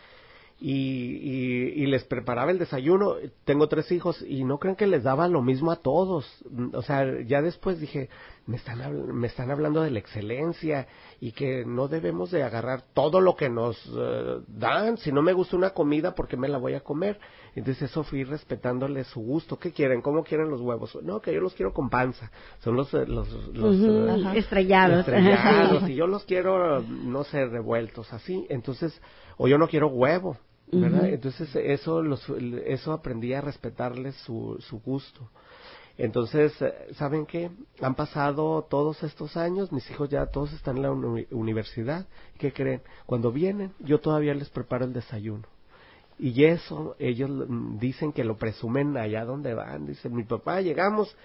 y les preparaba el desayuno. Tengo 3 hijos y no creen que les daba lo mismo a todos. O sea, ya después dije, me están hablando de la excelencia y que no debemos de agarrar todo lo que nos dan. Si no me gusta una comida, ¿por qué me la voy a comer? Entonces eso fui respetándole su gusto. ¿Qué quieren? ¿Cómo quieren los huevos? No, que yo los quiero con panza. Son los estrellados. Y yo los quiero, no sé, revueltos, así. Entonces, o yo no quiero huevo, ¿verdad? Entonces eso aprendí a respetarles su gusto. Entonces, ¿saben qué? Han pasado todos estos años, mis hijos ya todos están en la universidad. ¿Qué creen? Cuando vienen, yo todavía les preparo el desayuno. Y eso, ellos dicen que lo presumen allá donde van. Dicen, mi papá, llegamos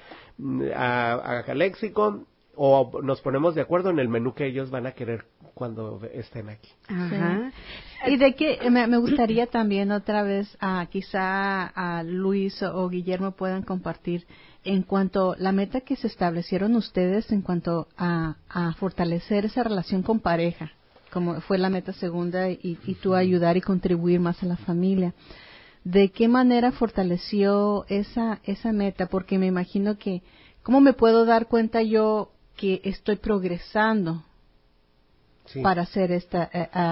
a Calexico, o nos ponemos de acuerdo en el menú que ellos van a querer cuando estén aquí. Ajá. Sí. Y de que me gustaría también otra vez, quizá a Luis o Guillermo puedan compartir en cuanto a la meta que se establecieron ustedes en cuanto a fortalecer esa relación con pareja, como fue la meta segunda, y tú ayudar y contribuir más a la familia. ¿De qué manera fortaleció esa meta? Porque me imagino que, ¿cómo me puedo dar cuenta yo que estoy progresando para hacer esta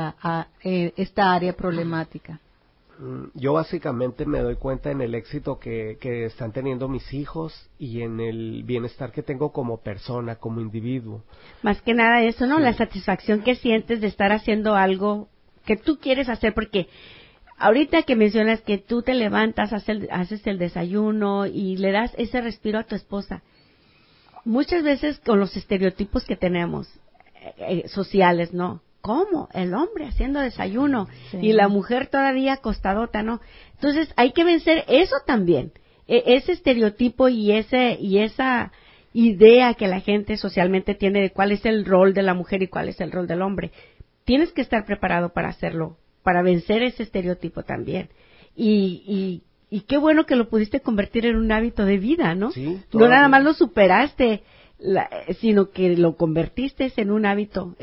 área problemática? Yo básicamente me doy cuenta en el éxito que están teniendo mis hijos y en el bienestar que tengo como persona, como individuo. Más que nada eso, ¿no? Sí. La satisfacción que sientes de estar haciendo algo que tú quieres hacer, porque ahorita que mencionas que tú te levantas, haces el desayuno y le das ese respiro a tu esposa, muchas veces con los estereotipos que tenemos sociales, ¿no? ¿Cómo? El hombre haciendo desayuno y la mujer todavía acostadota, ¿no? Entonces hay que vencer eso también, ese estereotipo y esa idea que la gente socialmente tiene de cuál es el rol de la mujer y cuál es el rol del hombre. Tienes que estar preparado para hacerlo, para vencer ese estereotipo también. Y qué bueno que lo pudiste convertir en un hábito de vida, ¿no? Sí, no nada más lo superaste, sino que lo convertiste en un hábito,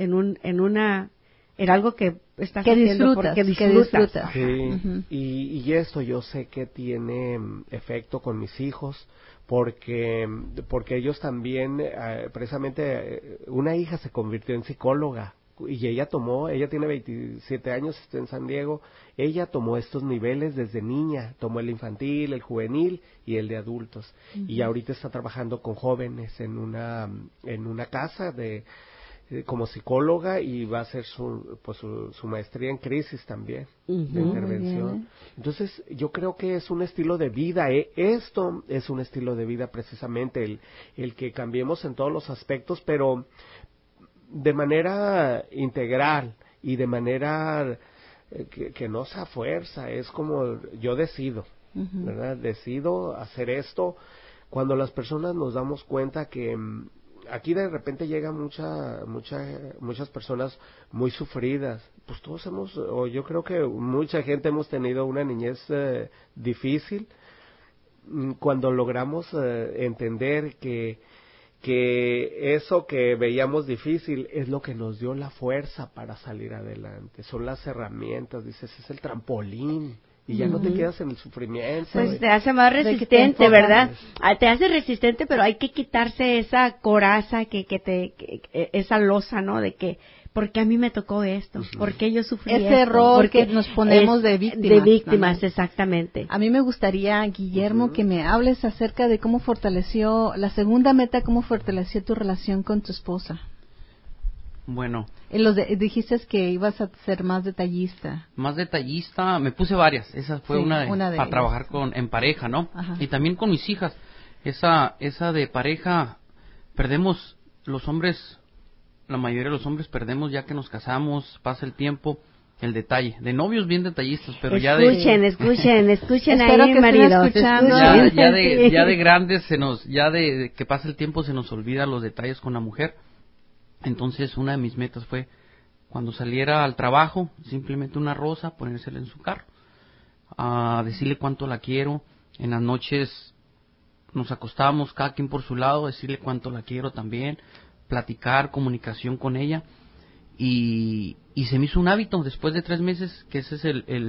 en algo que estás haciendo porque disfrutas. Sí, y esto yo sé que tiene efecto con mis hijos, porque ellos también, precisamente, una hija se convirtió en psicóloga y ella tiene 27 años, está en San Diego, ella tomó estos niveles desde niña, tomó el infantil, el juvenil y el de adultos, y ahorita está trabajando con jóvenes en una casa como psicóloga, y va a hacer su maestría en crisis también, de intervención. Entonces yo creo que es un estilo de vida, esto es un estilo de vida precisamente, el que cambiemos en todos los aspectos, pero de manera integral y de manera que no sea fuerza, es como yo decido, ¿verdad? Decido hacer esto. Cuando las personas nos damos cuenta que aquí de repente llegan muchas personas muy sufridas, pues todos yo creo que mucha gente hemos tenido una niñez difícil. Cuando logramos entender que eso que veíamos difícil es lo que nos dio la fuerza para salir adelante, son las herramientas, dices, es el trampolín, y ya no te quedas en el sufrimiento. Pues te hace más resistente, ¿verdad? Te hace resistente, pero hay que quitarse esa coraza, esa losa, ¿no? De que, ¿por qué a mí me tocó esto? ¿Por qué yo sufrí ese esto? error que nos ponemos de víctimas. De víctimas, exactamente. A mí me gustaría, Guillermo, que me hables acerca de cómo la segunda meta, cómo fortaleció tu relación con tu esposa. Bueno. Dijiste que ibas a ser más detallista. Más detallista, me puse varias. Esa fue una de para ellas. Trabajar en pareja, ¿no? Ajá. Y también con mis hijas. Esa de pareja, perdemos los hombres, la mayoría de los hombres perdemos ya que nos casamos, pasa el tiempo, el detalle. De novios bien detallistas, pero escuchen Espero ahí, que maridos. Escuchando. Ya de grandes ya de que pasa el tiempo se nos olvida los detalles con la mujer. Entonces una de mis metas fue, cuando saliera al trabajo, simplemente una rosa, ponérsela en su carro, a decirle cuánto la quiero. En las noches nos acostábamos cada quien por su lado, decirle cuánto la quiero también, platicar, comunicación con ella, y se me hizo un hábito después de 3 meses, que ese es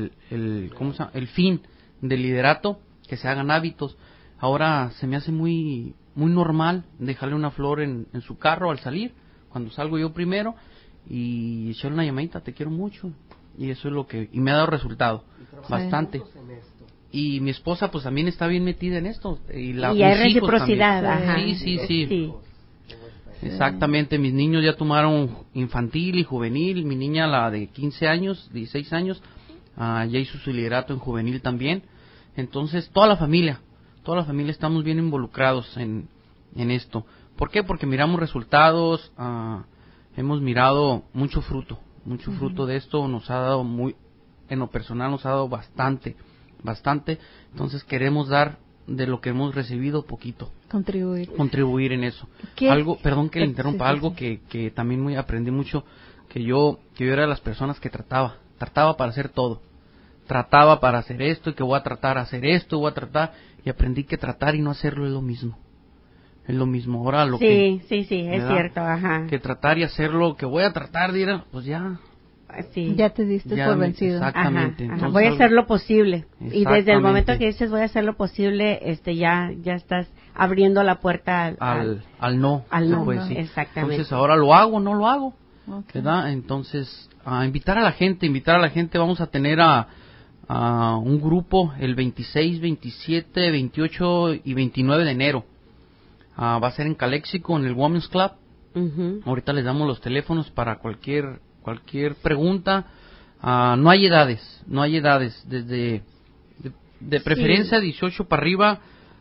el fin del liderato, que se hagan hábitos. Ahora se me hace muy muy normal dejarle una flor en su carro al salir, cuando salgo yo primero, y echarle una llamadita, te quiero mucho, y eso es y me ha dado resultado, bastante. Y mi esposa pues también está bien metida en esto, y hay reciprocidad. Ajá. Sí. Exactamente, mis niños ya tomaron infantil y juvenil, mi niña, la de 15 años, 16 años, ya hizo su liderato en juvenil también. Entonces toda la familia estamos bien involucrados en esto. ¿Por qué? Porque miramos resultados, hemos mirado mucho fruto de esto, nos ha dado en lo personal nos ha dado bastante, entonces queremos dar de lo que hemos recibido poquito. Contribuir en eso. Perdón que le interrumpa, algo que también aprendí mucho, que yo era de las personas que trataba para hacer todo. Trataba para hacer esto, y que voy a tratar de hacer esto, y aprendí que tratar y no hacerlo es lo mismo. Ahora sí, es cierto, ajá. Que tratar y hacerlo, que voy a tratar de ir, pues ya. Sí. Ya te diste por vencido. Exactamente. Ajá. Voy a hacer lo posible. Y desde el momento que dices voy a hacer lo posible, ya estás abriendo la puerta al no. Al no, pues, sí. Exactamente. Entonces ahora lo hago, no lo hago. Okay. ¿Verdad? Entonces, invitar a la gente, vamos a tener a un grupo el 26, 27, 28 y 29 de enero. Va a ser en Calexico, en el Women's Club. Ahorita les damos los teléfonos para cualquier pregunta. No hay edades, desde de preferencia 18 para arriba,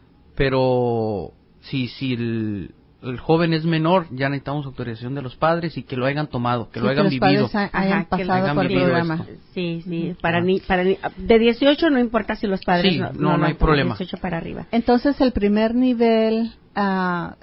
pero si el joven es menor, ya necesitamos autorización de los padres y que lo hayan tomado, que lo hayan vivido. Hayan pasado por el programa. Sí, para de 18 no importa si los padres no hay problema. 18 para arriba. Entonces el primer nivel va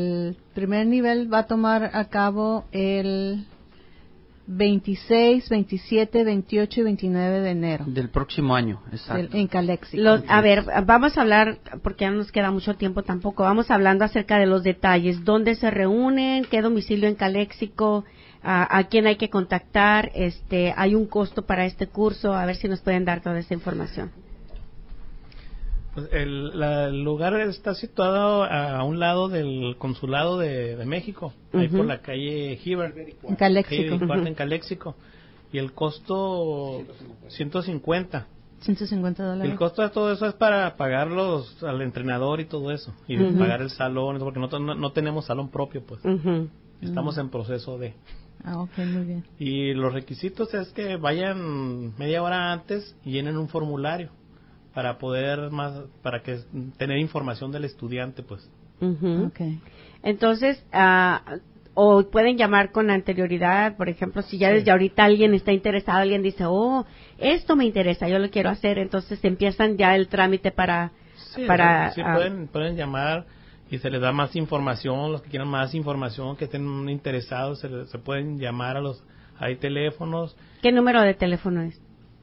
a tomar a cabo el 26, 27, 28 y 29 de enero. Del próximo año, exacto. En Calexico. A ver, vamos a hablar, porque ya no nos queda mucho tiempo tampoco, vamos hablando acerca de los detalles. ¿Dónde se reúnen? ¿Qué domicilio en Calexico? ¿A quién hay que contactar? ¿Hay un costo para este curso? A ver si nos pueden dar toda esta información. Pues el lugar está situado a un lado del consulado de México, ahí por la calle Heber, en Caléxico. En Caléxico. Y el costo $150. $150. El costo de todo eso es para pagarlos al entrenador y todo eso, y pagar el salón, porque no tenemos salón propio, pues. Estamos en proceso de. Ok, muy bien. Y los requisitos es que vayan media hora antes y llenen un formulario para que tener información del estudiante, pues. Okay. Entonces, o pueden llamar con anterioridad, por ejemplo, si ya desde ahorita alguien está interesado, alguien dice, esto me interesa, yo lo quiero hacer, entonces empiezan ya el trámite para pueden llamar y se les da más información, los que quieran más información, que estén interesados, se pueden llamar hay teléfonos. ¿Qué número de teléfono es?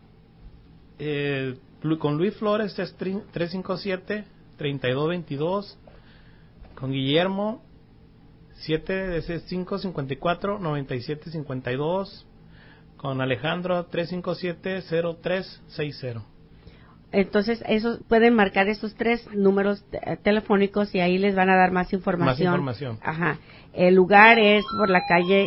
Con Luis Flores es 357-3222, con Guillermo 554-9752, con Alejandro 357-0360. Entonces, pueden marcar esos 3 números telefónicos y ahí les van a dar más información. Ajá. El lugar es por la calle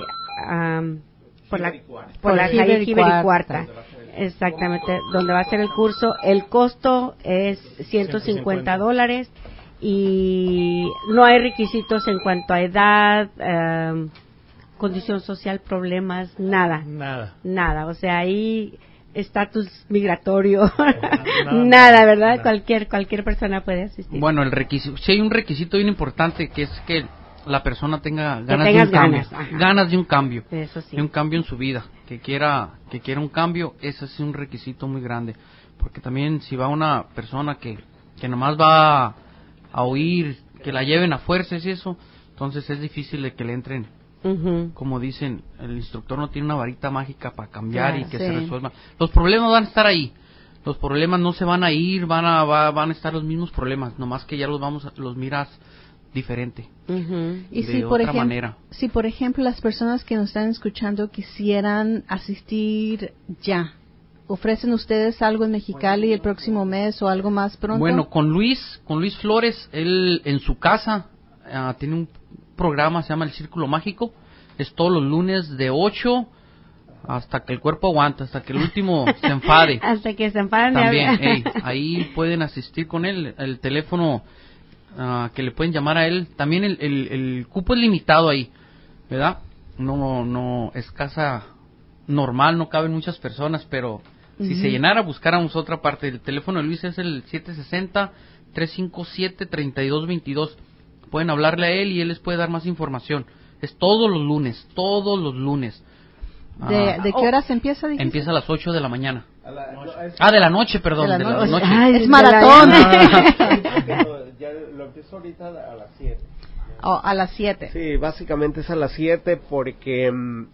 calle Heber y Cuarta. Exactamente, donde va a ser el curso. El costo es $150 y no hay requisitos en cuanto a edad, condición social, problemas, nada. O sea, ahí estatus migratorio, nada, ¿verdad? Cualquier persona puede asistir. Bueno, sí hay un requisito bien importante, que es que la persona tenga ganas de un cambio, eso sí, de un cambio en su vida, que quiera un cambio. Ese es un requisito muy grande, porque también si va una persona que nomás va a oír que la lleven a fuerzas y eso, entonces es difícil de que le entren. Como dicen, el instructor no tiene una varita mágica para cambiar y que se resuelva. Los problemas van a estar ahí, los problemas no se van a ir, van a estar los mismos problemas, nomás que ya los miras diferente. Y de otra manera. Si por ejemplo las personas que nos están escuchando quisieran asistir ya, ¿ofrecen ustedes algo en Mexicali el próximo mes o algo más pronto? Bueno, con Luis Flores, él en su casa tiene un programa, se llama El Círculo Mágico. Es todos los lunes de 8 hasta que el cuerpo aguanta, hasta que el último se enfade. Hasta que se enfaden. También, ahí pueden asistir con él. El teléfono que le pueden llamar a él. También el cupo es limitado ahí, ¿verdad? No es casa normal, no caben muchas personas, pero si se llenara, buscáramos otra parte. El teléfono de Luis es el 760-357-3222. Pueden hablarle a él y él les puede dar más información. Es todos los lunes. ¿De qué horas empieza? ¿Dijiste? Empieza a las 8 de la mañana. De la noche, perdón. De la noche. Ay, es maratón. Lo empiezo ahorita a las 7. A las 7. Sí, básicamente es a las 7 porque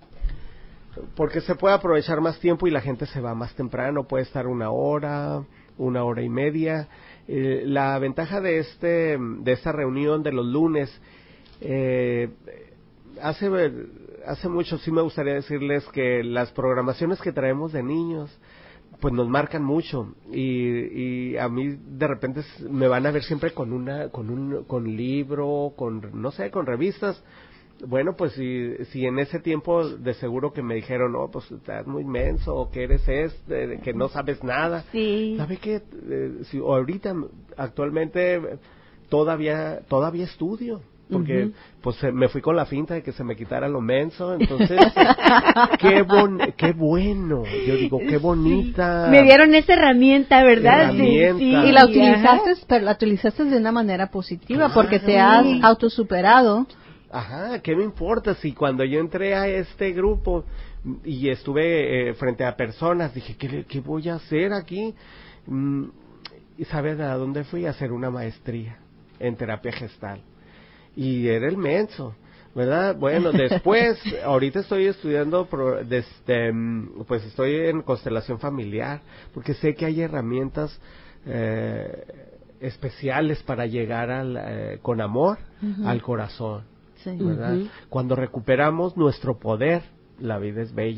se puede aprovechar más tiempo y la gente se va más temprano. Puede estar una hora y media. La ventaja de esta reunión de los lunes, hace mucho sí me gustaría decirles que las programaciones que traemos de niños pues nos marcan mucho y a mí de repente me van a ver siempre con libro, con revistas. Bueno, pues si en ese tiempo de seguro que me dijeron, no, pues estás muy menso, o que eres que no sabes nada. Sí. ¿Sabe qué? Si ahorita, actualmente, todavía estudio. Porque, pues, me fui con la finta de que se me quitara lo menso, entonces, qué bueno, yo digo, qué bonita. Me dieron esa herramienta, ¿verdad? Sí. Y la utilizaste de una manera positiva, claro, porque te has autosuperado. Ajá, ¿qué me importa? Si cuando yo entré a este grupo y estuve frente a personas, dije, ¿qué voy a hacer aquí? ¿Y sabes a dónde fui? A hacer una maestría en terapia gestal. Y era el menso, ¿verdad? Bueno, después, ahorita estoy estudiando, pues estoy en constelación familiar, porque sé que hay herramientas especiales para llegar con amor al corazón. Sí. ¿Verdad? Cuando recuperamos nuestro poder, la vida es bella.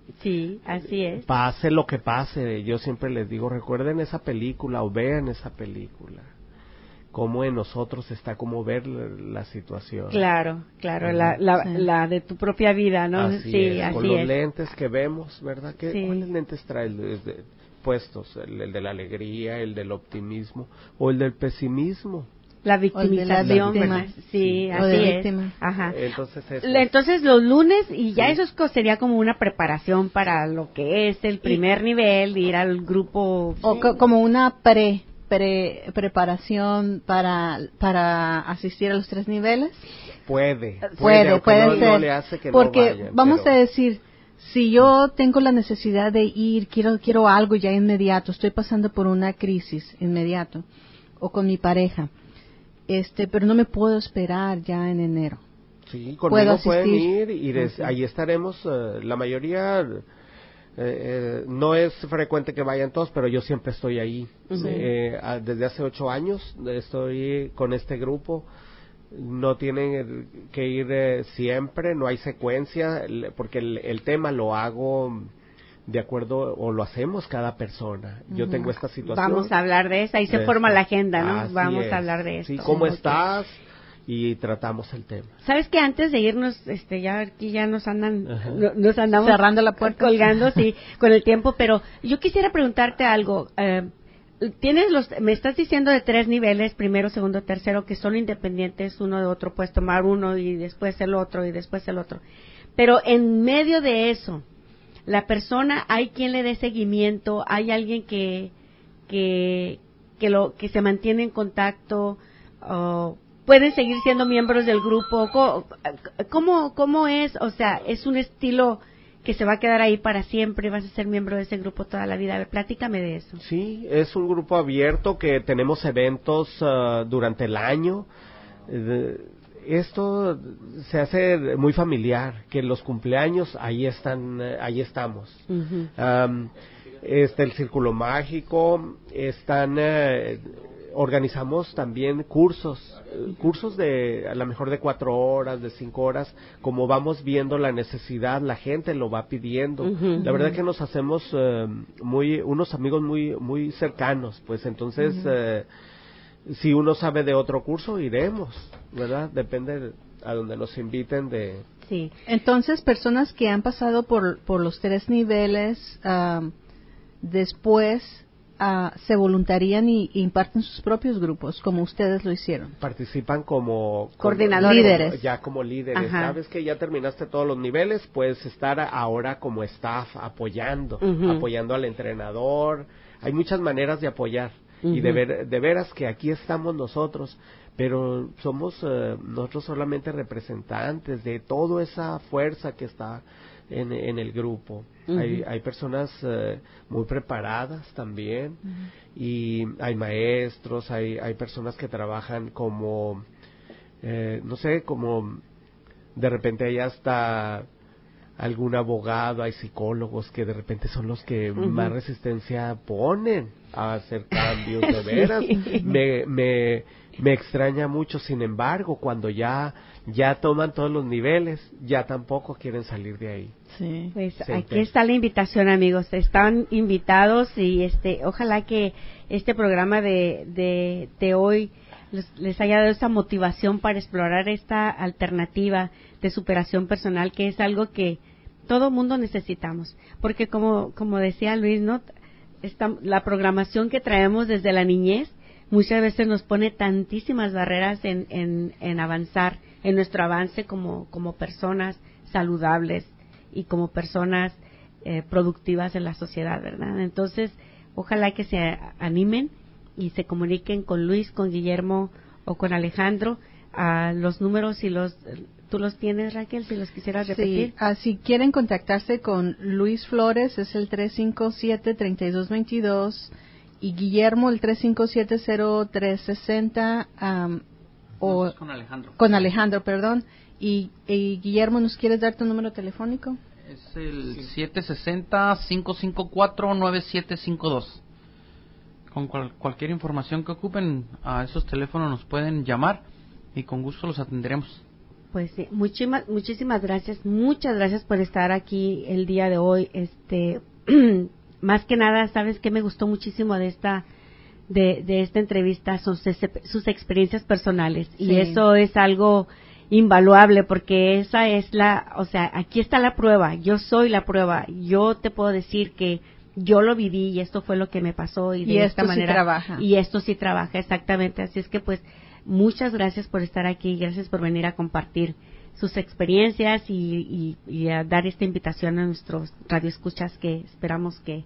Sí, así es. Pase lo que pase, yo siempre les digo, recuerden esa película o vean esa película. Cómo en nosotros está como ver la situación. Claro, la de tu propia vida, ¿no? Así sí, es. así Con los es. lentes que vemos, ¿verdad? Sí. ¿Cuáles lentes trae puestos? ¿El de la alegría, el del optimismo o el del pesimismo? La victimización, ¿verdad? Sí, así es. Ajá. Entonces los lunes, y ya eso sería como una preparación para lo que es el primer nivel, ir al grupo. O como una preparación para asistir a los 3 niveles. Puede ser. No le hace que porque no vayan, vamos a decir, si yo tengo la necesidad de ir, quiero algo ya inmediato, estoy pasando por una crisis inmediato, o con mi pareja, pero no me puedo esperar ya en enero. Sí, conmigo pueden ir y ahí estaremos. La mayoría no es frecuente que vayan todos, pero yo siempre estoy ahí. Desde hace 8 años estoy con este grupo. No tienen que ir siempre, no hay secuencia, porque el tema lo hago de acuerdo, o lo hacemos cada persona. Yo tengo esta situación. Vamos a hablar de eso, ahí se forma la agenda, ¿no? Así Vamos es. a hablar de esto. Sí, ¿cómo estás? Y tratamos el tema. Sabes que antes de irnos, ya aquí ya nos andamos cerrando la puerta, colgando, sí, con el tiempo, pero yo quisiera preguntarte algo. Me estás diciendo de 3 niveles, primero, segundo, tercero, que son independientes uno de otro, puedes tomar uno y después el otro y después el otro. Pero en medio de eso, la persona, hay quien le dé seguimiento, hay alguien que se mantiene en contacto, pueden seguir siendo miembros del grupo. ¿Cómo es? O sea, ¿es un estilo que se va a quedar ahí para siempre, vas a ser miembro de ese grupo toda la vida? A ver, platícame de eso. Sí, es un grupo abierto que tenemos eventos durante el año. Esto se hace muy familiar, que los cumpleaños ahí estamos. El Círculo Mágico, organizamos también cursos de a lo mejor de 4 horas, de 5 horas, como vamos viendo la necesidad, la gente lo va pidiendo. La verdad que nos hacemos unos amigos muy cercanos, pues entonces si uno sabe de otro curso, iremos, ¿verdad? Depende a donde nos inviten de... Sí. Entonces, personas que han pasado por los 3 niveles, después se voluntarían y imparten sus propios grupos, como ustedes lo hicieron. Participan como coordinadores. Líderes. Ya como líderes. Ajá. Sabes que ya terminaste todos los niveles, puedes estar ahora como staff apoyando al entrenador. Hay muchas maneras de apoyar. Y de veras que aquí estamos nosotros, pero somos nosotros solamente representantes de toda esa fuerza que está en el grupo. Hay personas muy preparadas también, y hay maestros, hay personas que trabajan como no sé, como de repente hay hasta algún abogado, hay psicólogos que de repente son los que más resistencia ponen a hacer cambios, de veras. Sí. Me extraña mucho, sin embargo, cuando ya toman todos los niveles, ya tampoco quieren salir de ahí. Sí. Pues aquí está la invitación, amigos, están invitados, y ojalá que este programa de hoy les haya dado esa motivación para explorar esta alternativa de superación personal, que es algo que todo mundo necesitamos, porque como decía Luis, ¿no? La programación que traemos desde la niñez muchas veces nos pone tantísimas barreras en avanzar, en nuestro avance como personas saludables y como personas productivas en la sociedad, ¿verdad? Entonces, ojalá que se animen y se comuniquen con Luis, con Guillermo o con Alejandro. Los números, ¿tú los tienes, Raquel, si los quisieras repetir? Sí, si quieren contactarse con Luis Flores, es el 357-3222, y Guillermo el 357-0360, o con Alejandro. Con Alejandro, perdón. Y Guillermo, ¿nos quieres dar tu número telefónico? Es el 760-554-9752. Con cualquier información que ocupen, a esos teléfonos nos pueden llamar y con gusto los atenderemos. Pues sí, muchísimas gracias, muchas gracias por estar aquí el día de hoy. Más que nada, sabes que me gustó muchísimo de esta entrevista, sus experiencias personales, sí. Y eso es algo invaluable, porque esa es aquí está la prueba. Yo soy la prueba. Yo te puedo decir que yo lo viví y esto fue lo que me pasó y de esta manera. Sí trabaja. Y esto sí trabaja, exactamente. Así es que pues muchas gracias por estar aquí, gracias por venir a compartir sus experiencias y a dar esta invitación a nuestros radioescuchas, que esperamos que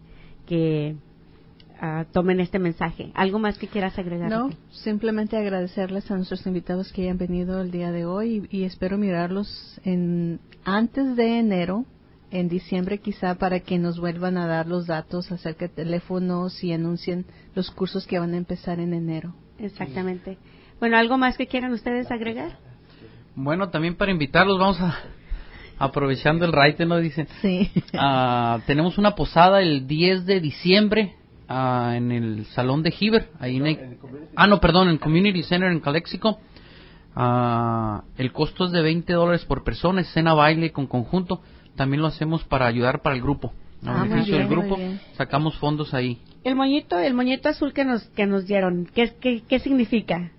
tomen este mensaje. ¿Algo más que quieras agregar? No, simplemente agradecerles a nuestros invitados que hayan venido el día de hoy y espero mirarlos antes de enero, en diciembre quizá, para que nos vuelvan a dar los datos acerca de teléfonos y anuncien los cursos que van a empezar en enero. Exactamente. Bueno, ¿algo más que quieran ustedes agregar? Bueno, también para invitarlos, vamos aprovechando el raite, ¿no? Dicen. Sí. Tenemos una posada el 10 de diciembre en el Salón de Heber, ahí en el Community Center en Calexico. El costo es de $20 por persona, es cena, baile con conjunto. También lo hacemos para ayudar para el grupo. A beneficio del grupo, sacamos fondos ahí. El moñito azul que nos dieron, ¿qué significa?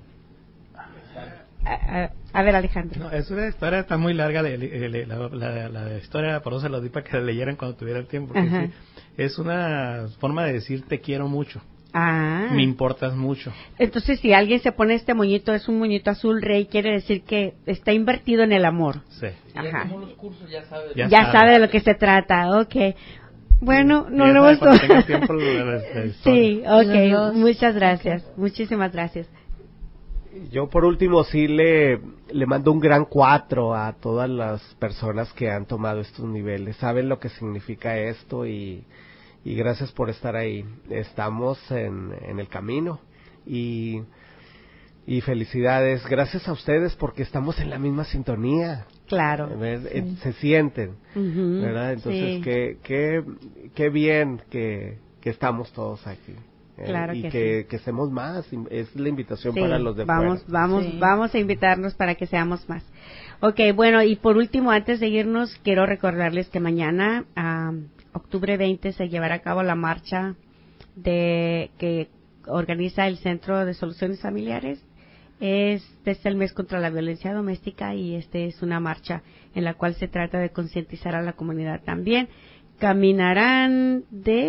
A ver, Alejandro. No, es una historia, está muy larga, la historia, por eso se lo di para que la leyeran cuando tuvieran tiempo, porque sí, es una forma de decir te quiero mucho. Me importas mucho. Entonces, si alguien se pone este moñito, es un moñito azul rey, quiere decir que está invertido en el amor. Sí. Ajá. Como los cursos ya sabe de lo que se trata, okay. Bueno, no lo hemos... Sí, okay, muchas gracias, muchísimas gracias. Yo por último sí le mando un gran 4 a todas las personas que han tomado estos niveles. Saben lo que significa esto y gracias por estar ahí. Estamos en el camino y felicidades. Gracias a ustedes porque estamos en la misma sintonía. Claro. Sí. Se sienten, ¿verdad? Entonces, sí. qué bien que estamos todos aquí. Claro y que seamos más, es la invitación para los de fuera. Vamos a invitarnos para que seamos más. Okay, bueno, y por último, antes de irnos, quiero recordarles que mañana, octubre 20, se llevará a cabo la marcha que organiza el Centro de Soluciones Familiares. Este es el mes contra la violencia doméstica y es una marcha en la cual se trata de concientizar a la comunidad también. Caminarán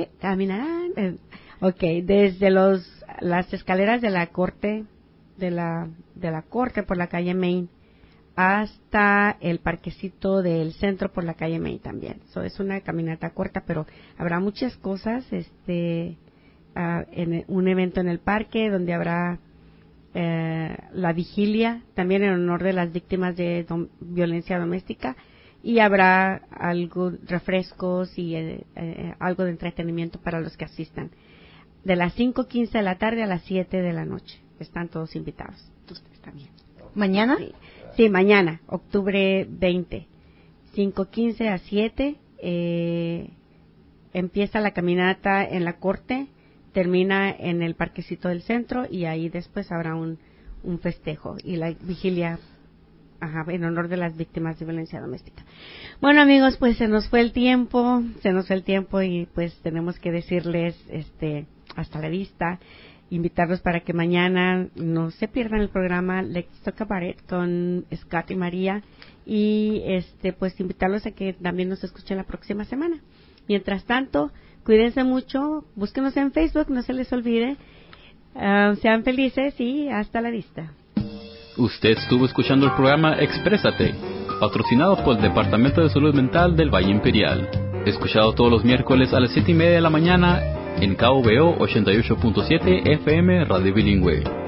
desde las escaleras de la corte de la corte por la calle Main hasta el parquecito del centro por la calle Main también. Es una caminata corta, pero habrá muchas cosas, en un evento en el parque donde habrá la vigilia también en honor de las víctimas de violencia doméstica, y habrá refrescos y algo de entretenimiento para los que asistan. De las 5:15 de la tarde a las 7 de la noche. Están todos invitados. Ustedes también. ¿Mañana? Sí, mañana, octubre 20. 5:15 a 7. Empieza la caminata en la corte, termina en el parquecito del centro y ahí después habrá un festejo y la vigilia en honor de las víctimas de violencia doméstica. Bueno, amigos, pues se nos fue el tiempo y pues tenemos que decirles hasta la vista, invitarlos para que mañana no se pierdan el programa Let's Talk About It con Scott y María, y pues invitarlos a que también nos escuchen la próxima semana. Mientras tanto, cuídense mucho, búsquenos en Facebook, no se les olvide, sean felices y hasta la vista. Usted estuvo escuchando el programa Exprésate, patrocinado por el Departamento de Salud Mental del Valle Imperial. Escuchado todos los miércoles a las 7:30 de la mañana en KVO 88.7 FM Radio Bilingüe.